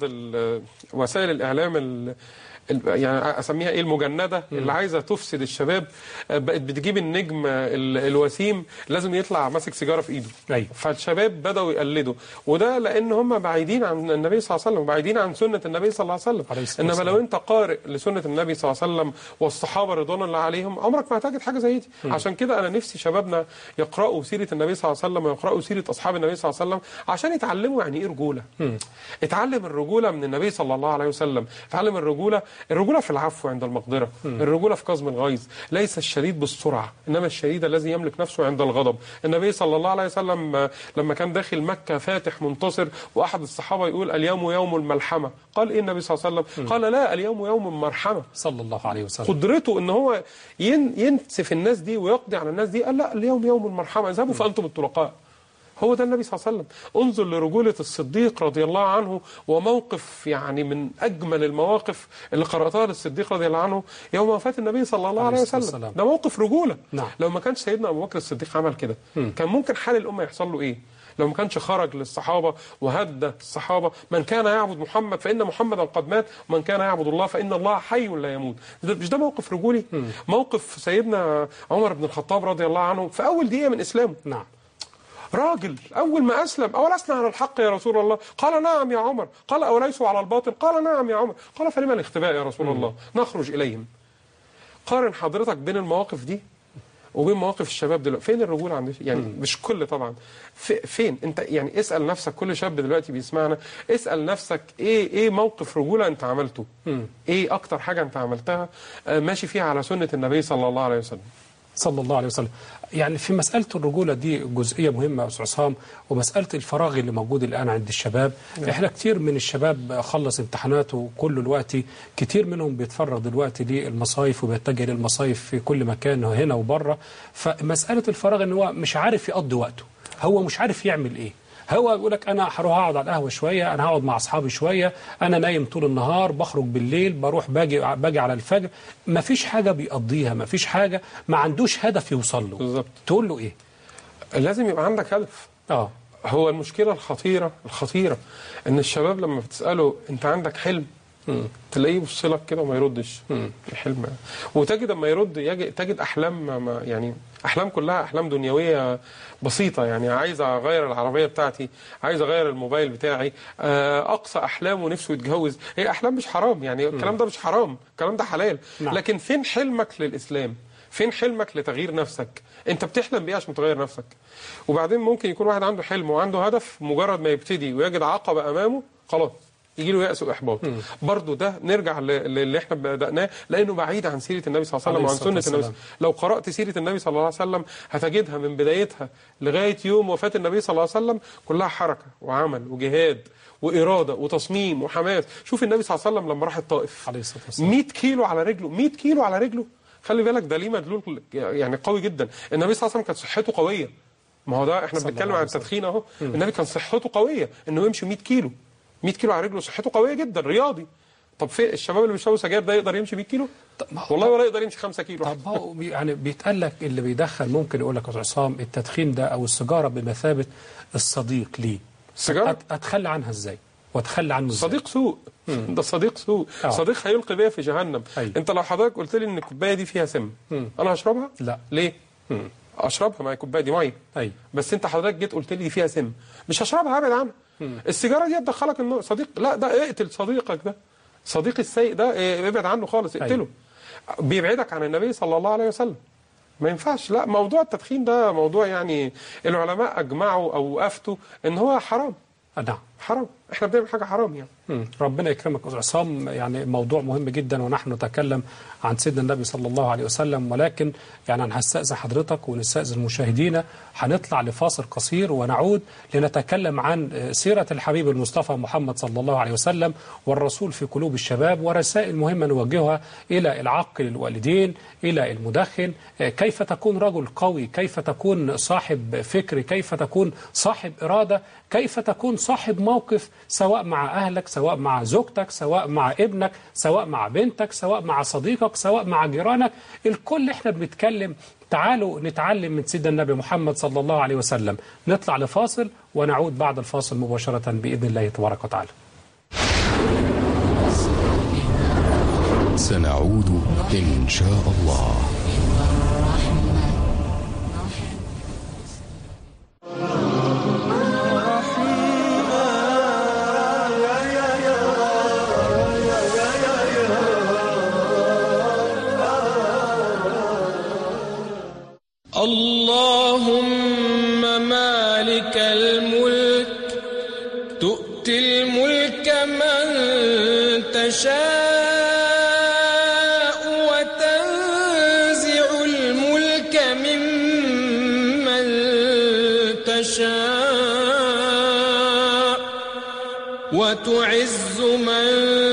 وسائل الإعلام يعني اسميها ايه المجنده م. اللي عايزه تفسد الشباب، بقت بتجيب النجم الوسيم لازم يطلع ماسك سيجاره في ايده. أيوة. فالشباب بداوا يقلدوا، وده لان هم بعيدين عن النبي صلى الله عليه وسلم وبعيدين عن سنه النبي صلى الله عليه وسلم. انما لو انت قارئ لسنه النبي صلى الله عليه وسلم والصحابه رضوان الله عليهم عمرك ما هتجد حاجه زي دي. م. عشان كده انا نفسي شبابنا يقراوا سيره النبي صلى الله عليه وسلم ويقراوا سيره اصحاب النبي صلى الله عليه وسلم عشان يتعلموا يعني ايه رجوله. م. اتعلم الرجوله من النبي صلى الله عليه وسلم، اتعلم الرجوله الرجولة في العفو عند المقدرة، م. الرجولة في كظم الغيظ، ليس الشديد بالسرعة إنما الشديد الذي يملك نفسه عند الغضب. النبي صلى الله عليه وسلم لما كان داخل مكة فاتح منتصر وأحد الصحابة يقول اليوم يوم الملحمة، قال إيه النبي صلى الله عليه وسلم؟ م. قال لا، اليوم يوم المرحمة. صلى الله عليه وسلم قدرته إن هو ينسف الناس دي ويقضي على الناس دي، قال لا، اليوم يوم المرحمة، اذهبوا فأنتم الطلقاء. هو ده النبي صلى الله عليه وسلم. انظر لرجولة الصديق رضي الله عنه، وموقف يعني من أجمل المواقف اللي قرأتها للصديق رضي الله عنه يوم وفاة النبي صلى الله عليه وسلم. ده موقف رجولة. نعم. لو ما كانش سيدنا أبو بكر الصديق عمل كده كان ممكن حال الأمة يحصل له إيه؟ لو ما كانش خرج للصحابة وهدى الصحابة، من كان يعبد محمد فإن محمدا قد مات، ومن كان يعبد الله فإن الله حي لا يموت. مش ده موقف رجولي؟ م. موقف سيدنا عمر بن الخطاب رضي الله عنه في أول دقيقة من إسلامه. نعم. راجل أول ما أسلم، أولسنا على الحق يا رسول الله؟ قال نعم يا عمر. قال أوليسوا على الباطل؟ قال نعم يا عمر. قال فلما الاختباء يا رسول الله؟ نخرج إليهم. قارن حضرتك بين المواقف دي وبين مواقف الشباب دلوقتي، فين الرجولة عند يعني م. مش كل طبعا، فين انت يعني اسأل نفسك، كل شاب دلوقتي بيسمعنا اسأل نفسك ايه ايه موقف رجولة انت عملته؟ م. ايه اكتر حاجة انت عملتها ماشي فيها على سنة النبي صلى الله عليه وسلم؟ صلى الله عليه وسلم. يعني في مسألة الرجولة دي جزئية مهمة يا أستاذ عصام، ومسألة الفراغ اللي موجود الآن عند الشباب. إحنا كتير من الشباب خلص امتحاناته كل الوقت، كتير منهم بيتفرغ دلوقتي للمصايف وبيتجه للمصايف في كل مكان هنا وبره. فمسألة الفراغ إن هو مش عارف يقضي وقته، هو مش عارف يعمل إيه. هو يقول لك انا هروح اقعد على القهوه شويه، انا هقعد مع اصحابي شويه، انا نايم طول النهار، بخرج بالليل، بروح باجي باجي على الفجر، ما فيش حاجه بيقضيها، ما فيش حاجه، ما عندوش هدف يوصل له. بالظبط. تقول له ايه؟ لازم يبقى عندك هدف. اه هو المشكله الخطيره الخطيره ان الشباب لما بتساله انت عندك حلم، مم. تلاقيه يبص لك كده وما يردش. الحلم، وتجد اما يرد يجد تجد احلام، ما يعني احلام كلها احلام دنيويه بسيطه. يعني عايز اغير العربيه بتاعتي، عايز اغير الموبايل بتاعي، اقصى احلامه نفسه يتجوز. هي احلام مش حرام، يعني الكلام ده مش حرام، الكلام ده حلال. نعم. لكن فين حلمك للاسلام؟ فين حلمك لتغيير نفسك؟ انت بتحلم بيه عشان تغير نفسك. وبعدين ممكن يكون واحد عنده حلم وعنده هدف، مجرد ما يبتدي ويجد عقبه امامه خلاص يجي له يأس وإحباط. برضه ده نرجع للي احنا بدأناه، لأنه بعيد عن سيرة النبي صلى الله عليه وسلم وعن سنة النبي. لو قرأت سيرة النبي صلى الله عليه وسلم هتجدها من بدايتها لغاية يوم وفاة النبي صلى الله عليه وسلم كلها حركة وعمل وجهاد وإرادة وتصميم وحماس. شوف النبي صلى الله عليه وسلم لما راح الطائف مئة كيلو على رجله، مئة كيلو على رجله. خلي بالك ده ليه مدلول يعني قوي جدا. النبي صلى الله عليه وسلم كانت صحته قوية. ما هو ده احنا بنتكلم عن التدخين اهو. النبي كان صحته قوية انه يمشي مئة كيلو. مئة كيلو على رجله، صحته قويه جدا، رياضي. طب في الشباب اللي بيشربوا سجاير ده يقدر يمشي مئة كيلو؟ والله ولا يقدر يمشي خمسة كيلو. طب هو يعني بيتقال لك اللي بيدخن، ممكن يقول لك يا عصام التدخين ده او السيجاره بمثابه الصديق ليه. السيجاره اتخلى عنها ازاي؟ واتخلى عنه ازاي؟ صديق سوء. مم. ده صديق سوء. أوه. صديق هيلقي بيا في جهنم. أي. انت لو حضرتك قلت لي ان الكوبايه دي فيها سم، مم. انا هشربها؟ لا. ليه؟ مم. اشربها، ما هي الكوبايه دي ميه. أي. بس انت حضرتك جيت قلت لي دي فيها سم، مش هشربها، ابعد عنها. السيجاره دي هتدخلك النار. صديق لا، ده اقتل صديقك، ده صديق السيء ده ابعد عنه خالص، اقتله. بيبعدك عن النبي صلى الله عليه وسلم. ما ينفعش. لا، موضوع التدخين ده موضوع يعني العلماء اجمعوا او افتوا ان هو حرام. نعم حرام، احنا بنعمل حاجه حرام يعني. مم. ربنا يكرمك استاذ عصام، يعني موضوع مهم جدا ونحن نتكلم عن سيدنا النبي صلى الله عليه وسلم، ولكن يعني انا هستأذن حضرتك ونستأذن مشاهدينا، هنطلع لفاصل قصير ونعود لنتكلم عن سيرة الحبيب المصطفى محمد صلى الله عليه وسلم والرسول في قلوب الشباب، ورسائل مهمة نوجهها إلى العاقل الوالدين، إلى المدخن، كيف تكون رجل قوي، كيف تكون صاحب فكر، كيف تكون صاحب إرادة، كيف تكون صاحب موقف، سواء مع أهلك، سواء مع زوجتك، سواء مع ابنك، سواء مع بنتك، سواء مع صديقك، سواء مع جيرانك. الكل احنا بنتكلم. تعالوا نتعلم من سيدنا النبي محمد صلى الله عليه وسلم. نطلع لفاصل ونعود بعد الفاصل مباشرة بإذن الله تبارك وتعالى. سنعود إن شاء الله. اللهم مالك الملك تؤتي الملك من تشاء وتنزع الملك ممن تشاء وتعز من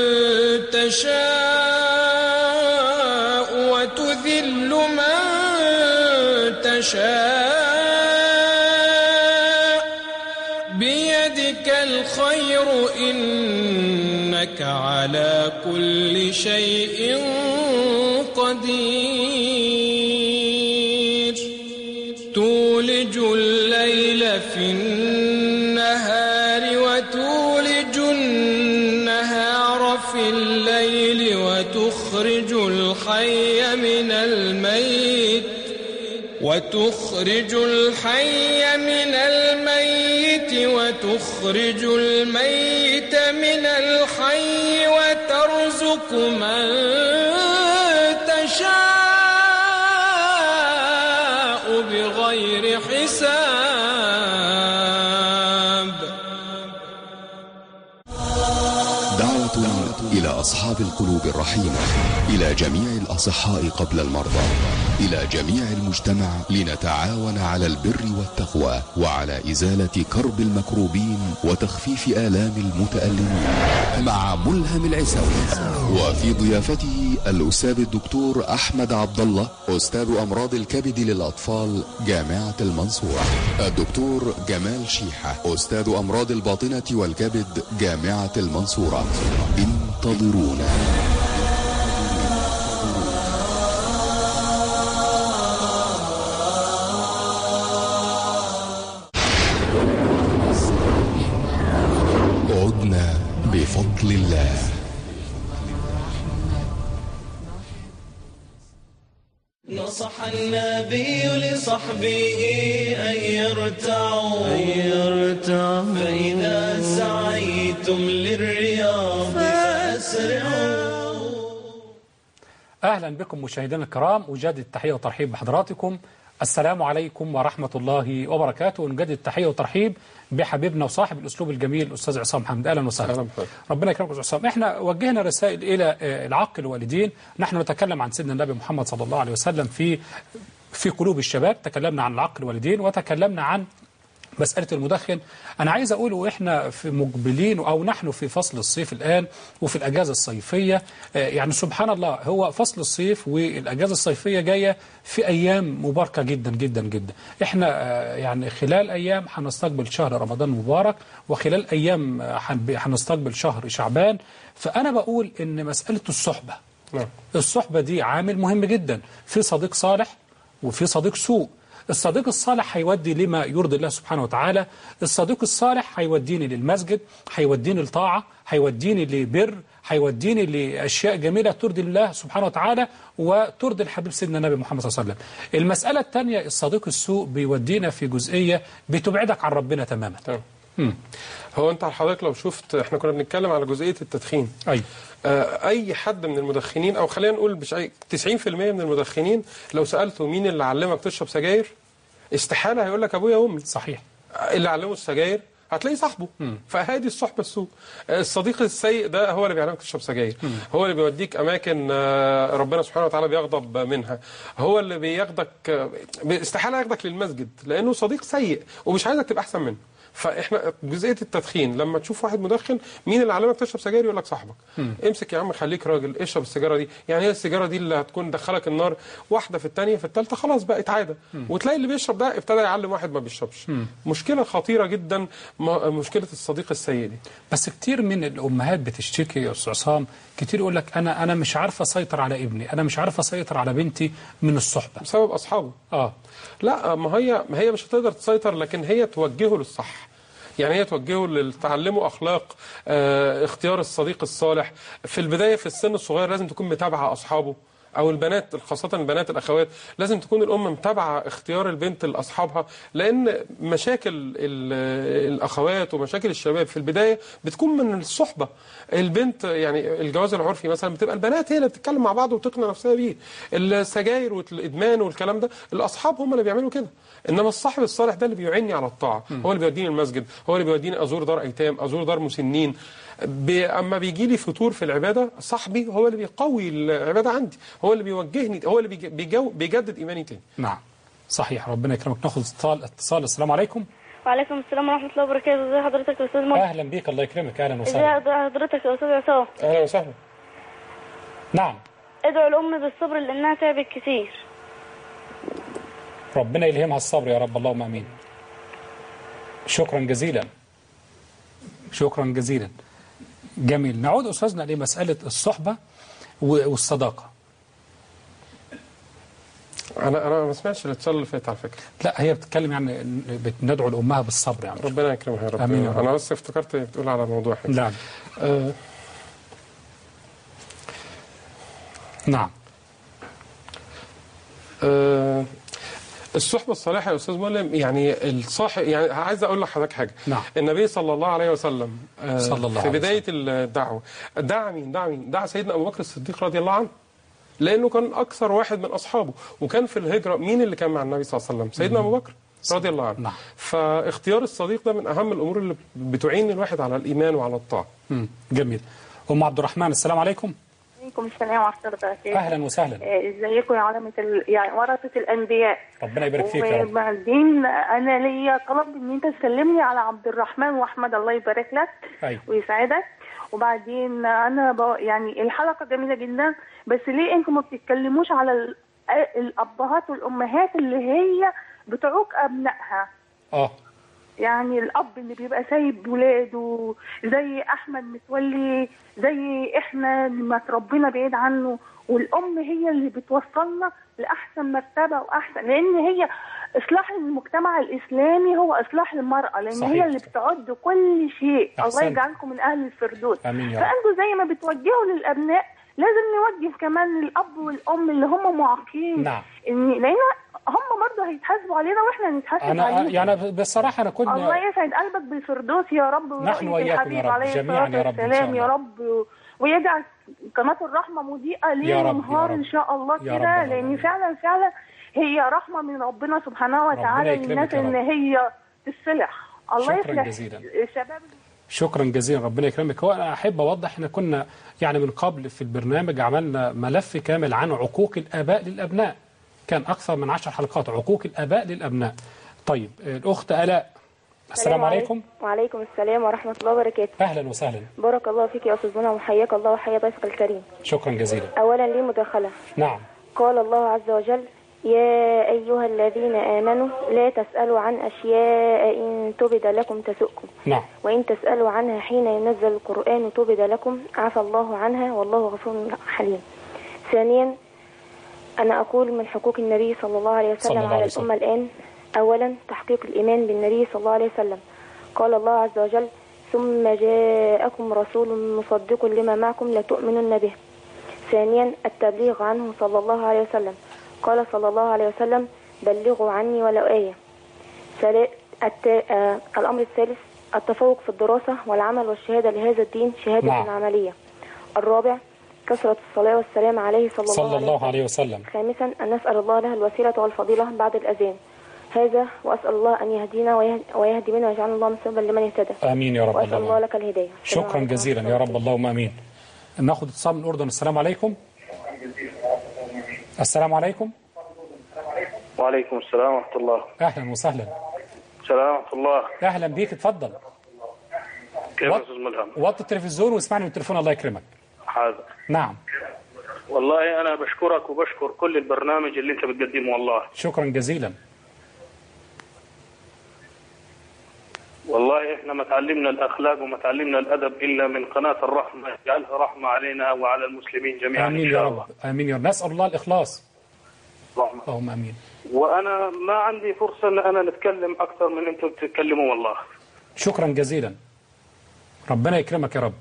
تشاء وتذل من تشاء بيدك الخير إنك على كل شيء قدير تولج الليل في النهار وتولج النهار في الليل وتخرج الحي من الميت وتخرج الحي من الميت وتخرج الميت من الحي وترزق من تشاء بغير حساب. دعوة إلى أصحاب القلوب الرحيمة، إلى جميع الأصحاء قبل المرضى. إلى جميع المجتمع لنتعاون على البر والتقوى وعلى إزالة كرب المكروبين وتخفيف آلام المتألمين مع ملهم العسوي، وفي ضيافته الأستاذ الدكتور أحمد عبد الله أستاذ أمراض الكبد للأطفال جامعة المنصورة، الدكتور جمال شيحة أستاذ أمراض الباطنة والكبد جامعة المنصورة. انتظرونا. عدنا بفضل الله. نصح النبي لصحبه أن يرتعوا أن يرتعوا فإذا سعيتم للرياض فأسرعوا. أهلا بكم مشاهدينا الكرام، أجدد التحية والترحيب بحضراتكم. السلام عليكم ورحمة الله وبركاته. ونجدد التحية والترحيب بحبيبنا وصاحب الأسلوب الجميل الأستاذ عصام حمد. أهلا وسهلا. ربنا يكرمك يا عصام. احنا وجهنا رسائل إلى العق الوالدين. نحن نتكلم عن سيدنا النبي محمد صلى الله عليه وسلم في في قلوب الشباب، تكلمنا عن العق الوالدين وتكلمنا عن مسألة المدخن. أنا عايز أقول وإحنا في مقبلين أو نحن في فصل الصيف الآن وفي الأجازة الصيفية، يعني سبحان الله هو فصل الصيف والأجازة الصيفية جاية في أيام مباركة جدا جدا جدا. إحنا يعني خلال أيام هنستقبل شهر رمضان مبارك، وخلال أيام هنستقبل شهر شعبان. فأنا بقول إن مسألة الصحبة الصحبة دي عامل مهم جدا. في صديق صالح وفي صديق سوء. الصديق الصالح هيودي لما يرضي الله سبحانه وتعالى. الصديق الصالح هيوديني للمسجد، هيوديني لطاعة، هيوديني لبر، هيوديني لأشياء جميلة ترضي الله سبحانه وتعالى وترضي الحبيب سيدنا النبي محمد صلى الله عليه وسلم. المسألة الثانية الصديق السوء بيودينا في جزئية بتبعدك عن ربنا تماما. مم. هو انت حضرتك لو شفت احنا كنا بنتكلم على جزئية التدخين. أي. آه اي حد من المدخنين او خلينا نقول مش اي تسعين في المية من المدخنين لو سألته مين اللي علمك تشرب سجاير استحالة هيقول لك ابويا وامي. صحيح. اللي علمه السجاير هتلاقي صاحبه. فهذه الصحبة السوء. الصديق السيء ده هو اللي بيعلمك تشرب سجاير، هو اللي بيوديك اماكن ربنا سبحانه وتعالى بيغضب منها، هو اللي بياخدك استحالة ياخدك للمسجد لانه صديق سيء ومش عايزك تبقى احسن منه. فاحنا جزئيه التدخين لما تشوف واحد مدخن مين اللي علمك تشرب سجاير يقول لك صاحبك. مم. امسك يا عم خليك راجل اشرب السيجاره دي. يعني هي السيجاره دي اللي هتكون دخلك النار واحده في الثانيه في الثالثه خلاص بقت عاده. مم. وتلاقي اللي بيشرب ده ابتدى يعلم واحد ما بيشربش. مم. مشكله خطيره جدا مشكله الصديق السيء دي. بس كتير من الامهات بتشتكي يا استاذ عصام، كتير يقول لك انا انا مش عارفه اسيطر على ابني، انا مش عارفه اسيطر على بنتي من الصحبه بسبب اصحابه. اه لا ما هي ما هي مش هتقدر تسيطر، لكن هي توجهه للصح. يعني هي توجهه لتعلمه أخلاق، اه اختيار الصديق الصالح. في البداية في السن الصغير لازم تكون متابعة أصحابه أو البنات، خاصة البنات الأخوات لازم تكون الأم متابعة اختيار البنت لأصحابها، لأن مشاكل الأخوات ومشاكل الشباب في البداية بتكون من الصحبة. البنت يعني الجواز العرفي مثلا بتبقى البنات هي اللي بتتكلم مع بعض وتقنع نفسها بيه. السجاير والإدمان والكلام ده الأصحاب هم اللي بيعملوا كده، إنما الصاحب الصالح ده اللي بيعني على الطاعة. م. هو اللي بيوديني المسجد، هو اللي بيوديني أزور دار أيتام، أزور دار مسنين. بي أما بيجي لي فتور في العبادة صاحبي هو اللي بيقوي العبادة عندي، هو اللي بيوجهني، هو اللي بيجو بيجدد إيماني تاني. نعم صحيح. ربنا يكرمك. ناخذ اتصال. اتصال. السلام عليكم. وعليكم السلام ورحمة الله وبركاته. ازي حضرتك يا أستاذ مولى؟ أهلا بيك. الله يكرمك. أهلا وسهلا. ازي حضرتك يا أستاذ عصام؟ أهلا وسهلا. نعم. ادعو الأم بالصبر لأنها تعبت كثير. ربنا يلهمها الصبر يا رب، اللهم امين. شكرا جزيلا. شكرا جزيلا. جميل. نعود أستاذنا لمسألة الصحبة والصداقة. أنا أنا ما سمعتش الاتصال اللي فات على فكرة. لا هي بتتكلم يعني بندعو لأمها بالصبر يعني. ربنا يكرمها يا رب. آمين يا رب. أنا بس افتكرت بتقول على موضوع حاجة. نعم. آه. نعم. آه. الصحبة الصالحة يا أستاذ مولم يعني الصاحب، يعني عايز أقول لحضرتك حاجة. نعم. النبي صلى الله عليه وسلم آه صلى الله في بداية الدعوة دعا مين؟ دعا مين؟ دعا سيدنا أبو بكر الصديق رضي الله عنه، لأنه كان أكثر واحد من أصحابه. وكان في الهجرة مين اللي كان مع النبي صلى الله عليه وسلم؟ سيدنا أبو بكر رضي الله عنه. نعم. فاختيار الصديق ده من أهم الأمور اللي بتعين الواحد على الإيمان وعلى الطاعة. جميل. أم عبد الرحمن السلام عليكم. عليكم وعليكم السلام ورحمة الله وبركاته. أهلا وسهلا. ازيكم يا علامة ال... يعني ورثة الأنبياء. ربنا يبارك فيك يا رب. وبعدين أنا ليا طلب إن أنت تسلمني على عبد الرحمن وأحمد، الله يبارك لك. أيوة. ويسعدك. وبعدين أنا ب... يعني الحلقة جميلة جدا، بس ليه أنتم ما بتتكلموش على ال... الأبهات والأمهات اللي هي بتعوق أبنائها؟ اه يعني الأب اللي بيبقى سايب ولاده زي أحمد متولي، زي إحنا لما تربينا بعيد عنه، والأم هي اللي بتوصلنا لأحسن مرتبة وأحسن، لأن هي إصلاح المجتمع الإسلامي هو إصلاح المرأة، لأن صحيح. هي اللي بتعد كل شيء. أحسن. الله يجعلكم من أهل الفردوس. آمين يا رب. فأنتوا زي ما بتوجهوا للأبناء لازم نوجه كمان للأب والأم اللي هم معاقين. نعم. إن لأن هم برضه هيتحاسبوا علينا واحنا نتحاسب أنا عليهم. يعني بصراحة أنا كنت الله يسعد قلبك بالفردوس يا رب، نحن وإياكم يا رب جميعا يا رب إن شاء الله. يا رب، ويجعل قناة الرحمة مضيئة ليل ونهار إن شاء الله كده، لأن فعلا فعلا هي رحمة من ربنا سبحانه وتعالى للناس إن هي تصلح. الله يصلح الشباب. شكرا جزيلا، ربنا يكرمك. هو أنا أحب أوضح إحنا كنا يعني من قبل في البرنامج عملنا ملف كامل عن عقوق الآباء للأبناء، كان أكثر من عشر حلقات عقوق الآباء للأبناء. طيب الأخت آلاء، السلام عليكم. وعليكم السلام ورحمة الله وبركاته. أهلا وسهلا. بارك الله فيك يا أستاذ منى، وحياك الله وحيا ضيفك الكريم. شكرا جزيلا. أولا لي مداخلة. نعم. قال الله عز وجل: يا أيها الذين آمنوا لا تسألوا عن أشياء إن تبد لكم تسؤكم. نعم. وإن تسألوا عنها حين ينزل القرآن تبد لكم عفى الله عنها والله غفور حليم. ثانيا أنا أقول من حقوق النبي صلى الله عليه وسلم الله على الأمة الآن: أولا تحقيق الإيمان بالنبي صلى الله عليه وسلم. قال الله عز وجل: ثم جاءكم رسول مصدق لما معكم لتؤمنن به. ثانيا التبليغ عنه صلى الله عليه وسلم. قال صلى الله عليه وسلم: بلغوا عني ولو آية. الت... آه... الأمر الثالث التفوق في الدراسة والعمل والشهادة لهذا الدين شهادة نعم. عملية. الرابع كثرة الصلاة والسلام عليه صلى, صلى الله, الله عليه وسلم. وسلم. خامسا أن نسأل الله له الوسيلة والفضيلة بعد الأذان. هذا وأسأل الله أن يهدينا ويهدي بنا ويجعلنا الله سببا لمن اهتدى. آمين يا رب. وأسأل الله, الله لك الهداية. شكرا جزيلا يا رب، اللهم آمين. ناخذ اتصال من الأردن. السلام عليكم. السلام عليكم. وعليكم السلام ورحمة الله. أهلا وسهلا. السلام ورحمة الله. أهلا بيك، اتفضل. كيف أستاذ ملهم؟ وطي التلفزيون واسمعني من التليفون، الله يكرمك. حاضر. نعم. والله أنا بشكرك وبشكر كل البرنامج اللي أنت بتقدمه والله. شكرا جزيلا. والله إحنا ما تعلمنا الأخلاق وما تعلمنا الأدب إلا من قناة الرحمة، يجعلها رحمة علينا وعلى المسلمين جميعا. آمين إن شاء يا الله. رب. آمين يا رب. نسأل الله الإخلاص. رحمة. اللهم آمين. وأنا ما عندي فرصة أن أنا نتكلم أكثر من أنتم بتتكلموا والله. شكرا جزيلا. ربنا يكرمك يا رب.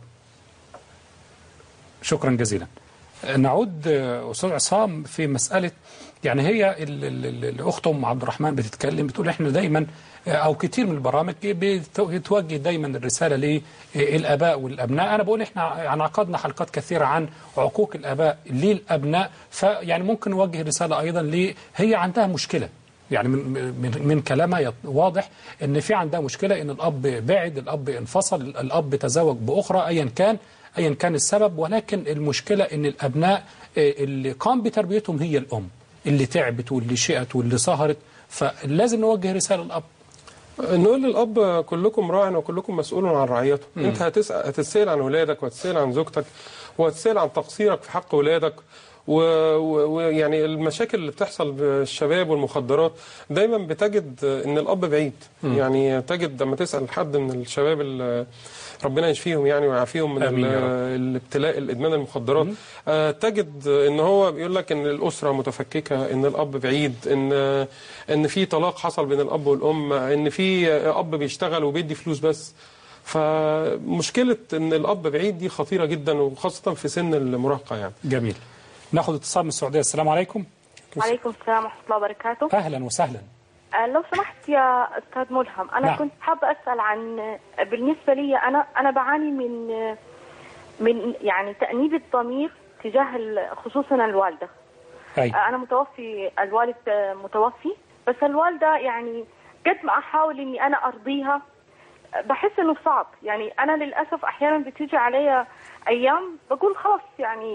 شكرا جزيلا. نعود أستاذ عصام في مسألة، يعني هي الأخت أم عبد الرحمن بتتكلم بتقول إحنا دايما أو كتير من البرامج بتوجه دايما الرسالة للآباء والأبناء. أنا بقول إحنا عقدنا حلقات كثيرة عن عقوق الآباء للأبناء، فيعني ممكن نوجه رسالة أيضا ل هي عندها مشكلة، يعني من من, من كلامها واضح ان في عندها مشكله، ان الاب بعد، الاب انفصل، الاب تزوج باخرى، ايا كان ايا كان السبب، ولكن المشكله ان الابناء اللي قام بتربيتهم هي الام اللي تعبت واللي شقت واللي سهرت، فلازم نوجه رساله للاب. نقول للاب كلكم راع وكلكم مسؤول عن رعيته. م. انت هتسال هتسال عن اولادك وهتسال عن زوجتك وهتسال عن تقصيرك في حق اولادك، ويعني المشاكل اللي بتحصل بالشباب والمخدرات دايما بتجد ان الاب بعيد. م. يعني تجد لما تسال حد من الشباب اللي ربنا يشفيهم يعني ويعافيهم من الابتلاء الادمان المخدرات، آه تجد ان هو بيقول لك ان الاسره متفككه، ان الاب بعيد، ان ان في طلاق حصل بين الاب والام، ان في اب بيشتغل وبيدي فلوس بس. فمشكله ان الاب بعيد دي خطيره جدا، وخاصه في سن المراهقه يعني. جميل. ناخذ اتصال من السعوديه. السلام عليكم. وعليكم السلام ورحمه الله وبركاته. اهلا وسهلا. لو سمحت يا استاذ ملهم، انا نعم. كنت حابه اسال عن، بالنسبه لي انا انا بعاني من من يعني تأنيب الضمير تجاه خصوصا الوالده. أي. انا متوفي، الوالد متوفي، بس الوالده يعني قد ما احاول اني انا ارضيها بحس انه صعب. يعني انا للاسف احيانا بتيجي علي ايام بقول خلاص يعني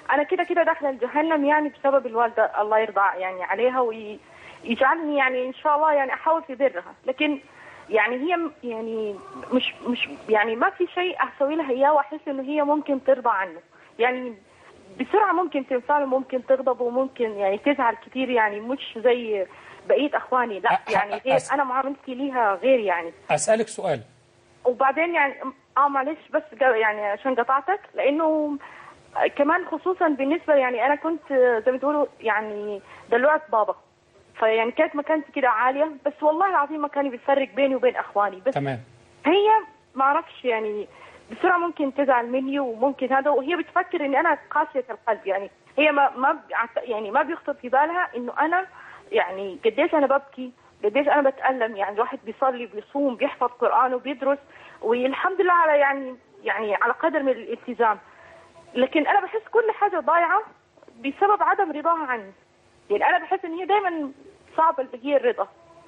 انا كده كده داخله الجهنم يعني بسبب الوالده الله يرضى يعني عليها ويجعلني يعني ان شاء الله يعني احاول في برها، لكن يعني هي يعني مش مش يعني ما في شيء اسوي لها اياه واحس انه هي ممكن ترضى عنه، يعني بسرعه ممكن تنفعل وممكن تغضب وممكن يعني تزعل كتير، يعني مش زي بقيه اخواني، لا يعني غير انا معاملتي ليها غير يعني. اسالك سؤال وبعدين يعني اه معلش بس يعني عشان قطعتك، لانه كمان خصوصا بالنسبه يعني انا كنت زي ما تقولوا يعني دلوعه بابا، فيعني كانت مكانتي كده عاليه، بس والله العظيم ما كان بيفرق بيني وبين اخواني، بس تمام. هي ما اعرفش يعني بسرعه ممكن تزعل مني وممكن هذا، وهي بتفكر اني انا قاسيه القلب، يعني هي ما ما يعني ما بيخطر في بالها انه انا يعني قديش انا ببكي، قديش انا بتألم، يعني الواحد بيصلي بيصوم بيحفظ قرآن وبيدرس والحمد لله على يعني يعني على قدر من الالتزام، لكن انا بحس كل حاجه ضايعه بسبب عدم رضاها عني، يعني انا بحس ان هي دايما صعبه اللي هي الرضا.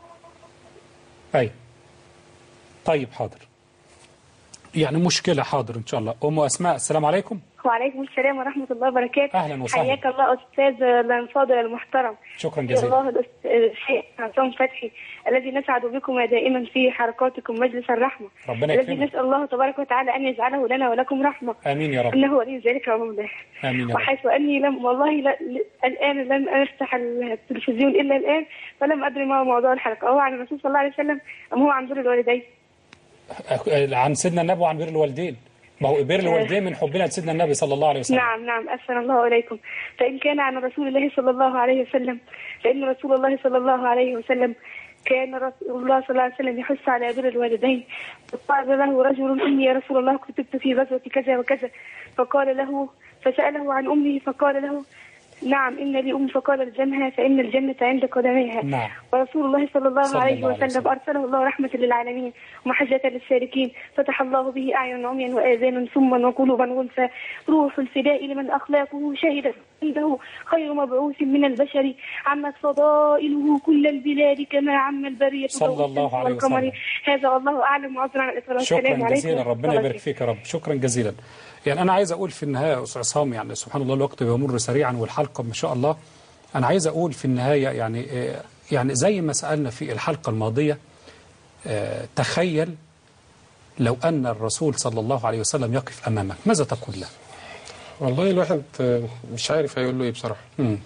اي طيب حاضر، يعني مشكله، حاضر ان شاء الله. ام اسماء السلام عليكم. وعليكم السلام ورحمه الله وبركاته. اهلا وسهلا. حياك الله استاذ الفاضل المحترم. شكرا جزيلا. الله الشيخ عصام فتحي الذي نسعد بكم دائما في حركاتكم مجلس الرحمه، ربنا الذي يكرمك. نسال الله تبارك وتعالى ان يجعله لنا ولكم رحمه. امين يا رب. انه ولي ذلك ومولاه. امين يا رب. وحيث اني لم والله لا الان لم افتح التلفزيون الا الان، فلم ادري ما هو موضوع الحلقه، هو عن الرسول صلى الله عليه وسلم ام هو عن بر الوالدين؟ عن سيدنا النبي وعن بر الوالدين. ما هو بر الوالدين من حبنا لسيدنا النبي صلى الله عليه وسلم. نعم نعم أحسن الله إليكم. فإن كان عن رسول الله صلى الله عليه وسلم، فإن رسول الله صلى الله عليه وسلم كان رسول الله صلى الله عليه وسلم يحث على بر الوالدين. فقال له رجل إني يا رسول الله كتبت في غزوة كذا وكذا، فقال له فسأله عن أمه فقال له نعم إن لي أم، فقال الجنة فإن الجنة عند قدميها. نعم. ورسول الله صلى الله صلى عليه الله عليه وسلم أرسله الله رحمة للعالمين ومحجة للسالكين، فتح الله به أعين عميا وآذان صما وقلوبا غلفا، روح الفداء لمن أخلاقه شهدت عنده خير مبعوث من البشر، عمت فضائله كل البلاد كما عم البرية صلى الله عليه وسلم. هذا والله أعلم وعذرا على الإطلاق. شكرا جزيلا، ربنا يبارك فيك يا رب. شكرا جزيلا. يعني أنا عايز أقول في النهاية أستاذ عصام، يعني سبحان الله الوقت بيمر سريعا والحلقة ما شاء الله. أنا عايز أقول في النهاية يعني يعني زي ما سألنا في الحلقة الماضية، تخيل لو أن الرسول صلى الله عليه وسلم يقف أمامك، ماذا تقول له؟ والله الواحد مش عارف هيقول له إيه بصراحة. م.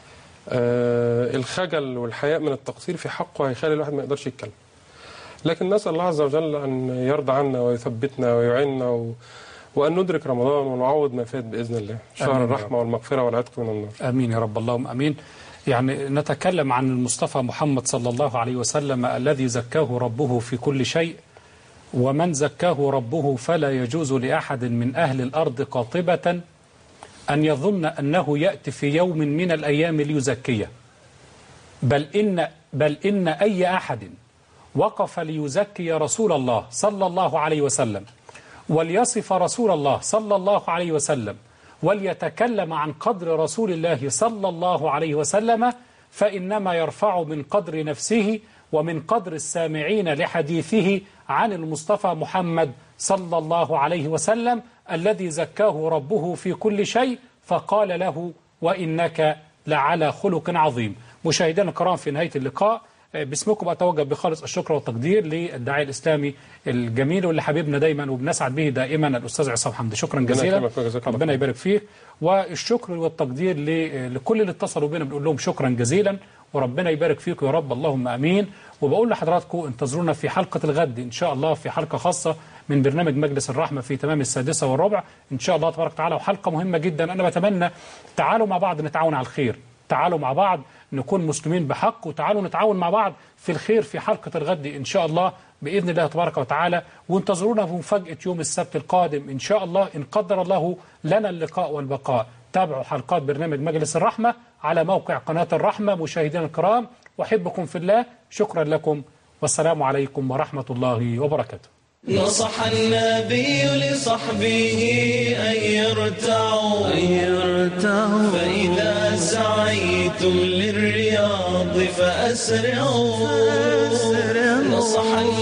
آه الخجل والحياء من التقصير في حقه هيخلي الواحد ما يقدرش يتكلم، لكن نسأل الله عز وجل أن يرضى عنا ويثبتنا ويعيننا و... وأن ندرك رمضان ونعوض ما فات بإذن الله، شهر الرحمة والمغفرة والعتق من النار. آمين يا رب، اللهم آمين. يعني نتكلم عن المصطفى محمد صلى الله عليه وسلم الذي زكاه ربه في كل شيء، ومن زكاه ربه فلا يجوز لأحد من أهل الأرض قاطبة أن يظن أنه يأتي في يوم من الأيام ليزكيه، بل إن, بل إن أي أحد وقف ليزكي رسول الله صلى الله عليه وسلم وليصف رسول الله صلى الله عليه وسلم وليتكلم عن قدر رسول الله صلى الله عليه وسلم، فإنما يرفع من قدر نفسه ومن قدر السامعين لحديثه عن المصطفى محمد صلى الله عليه وسلم الذي زكاه ربه في كل شيء، فقال له وإنك لعلى خلق عظيم. مشاهدينا الكرام، في نهاية اللقاء باسمكم أتوجه بخالص الشكر والتقدير للداعية الإسلامي الجميل واللي حبيبنا دايما وبنسعد به دائما الأستاذ عصام حمدي. شكرا جزيلا، ربنا يبارك فيك. والشكر والتقدير لكل اللي اتصلوا بنا، بنقول لهم شكرا جزيلا وربنا يبارك فيكم يا رب، اللهم امين. وبقول لحضراتكم انتظرونا في حلقة الغد ان شاء الله، في حلقة خاصة من برنامج مجلس الرحمة في تمام السادسة والربع ان شاء الله تبارك وتعالى، وحلقة مهمة جدا. انا بتمنى تعالوا مع بعض نتعاون على الخير، تعالوا مع بعض نكون مسلمين بحق، وتعالوا نتعاون مع بعض في الخير في حلقة الغد إن شاء الله بإذن الله تبارك وتعالى. وانتظرونا في مفاجأة يوم السبت القادم إن شاء الله إن قدر الله لنا اللقاء والبقاء. تابعوا حلقات برنامج مجلس الرحمة على موقع قناة الرحمة. مشاهدينا الكرام، أحبكم في الله، شكرا لكم والسلام عليكم ورحمة الله وبركاته. نصح النبي لصحبه أن يرتعوا فإذا سعيتم للرياض فأسرعوا. نصح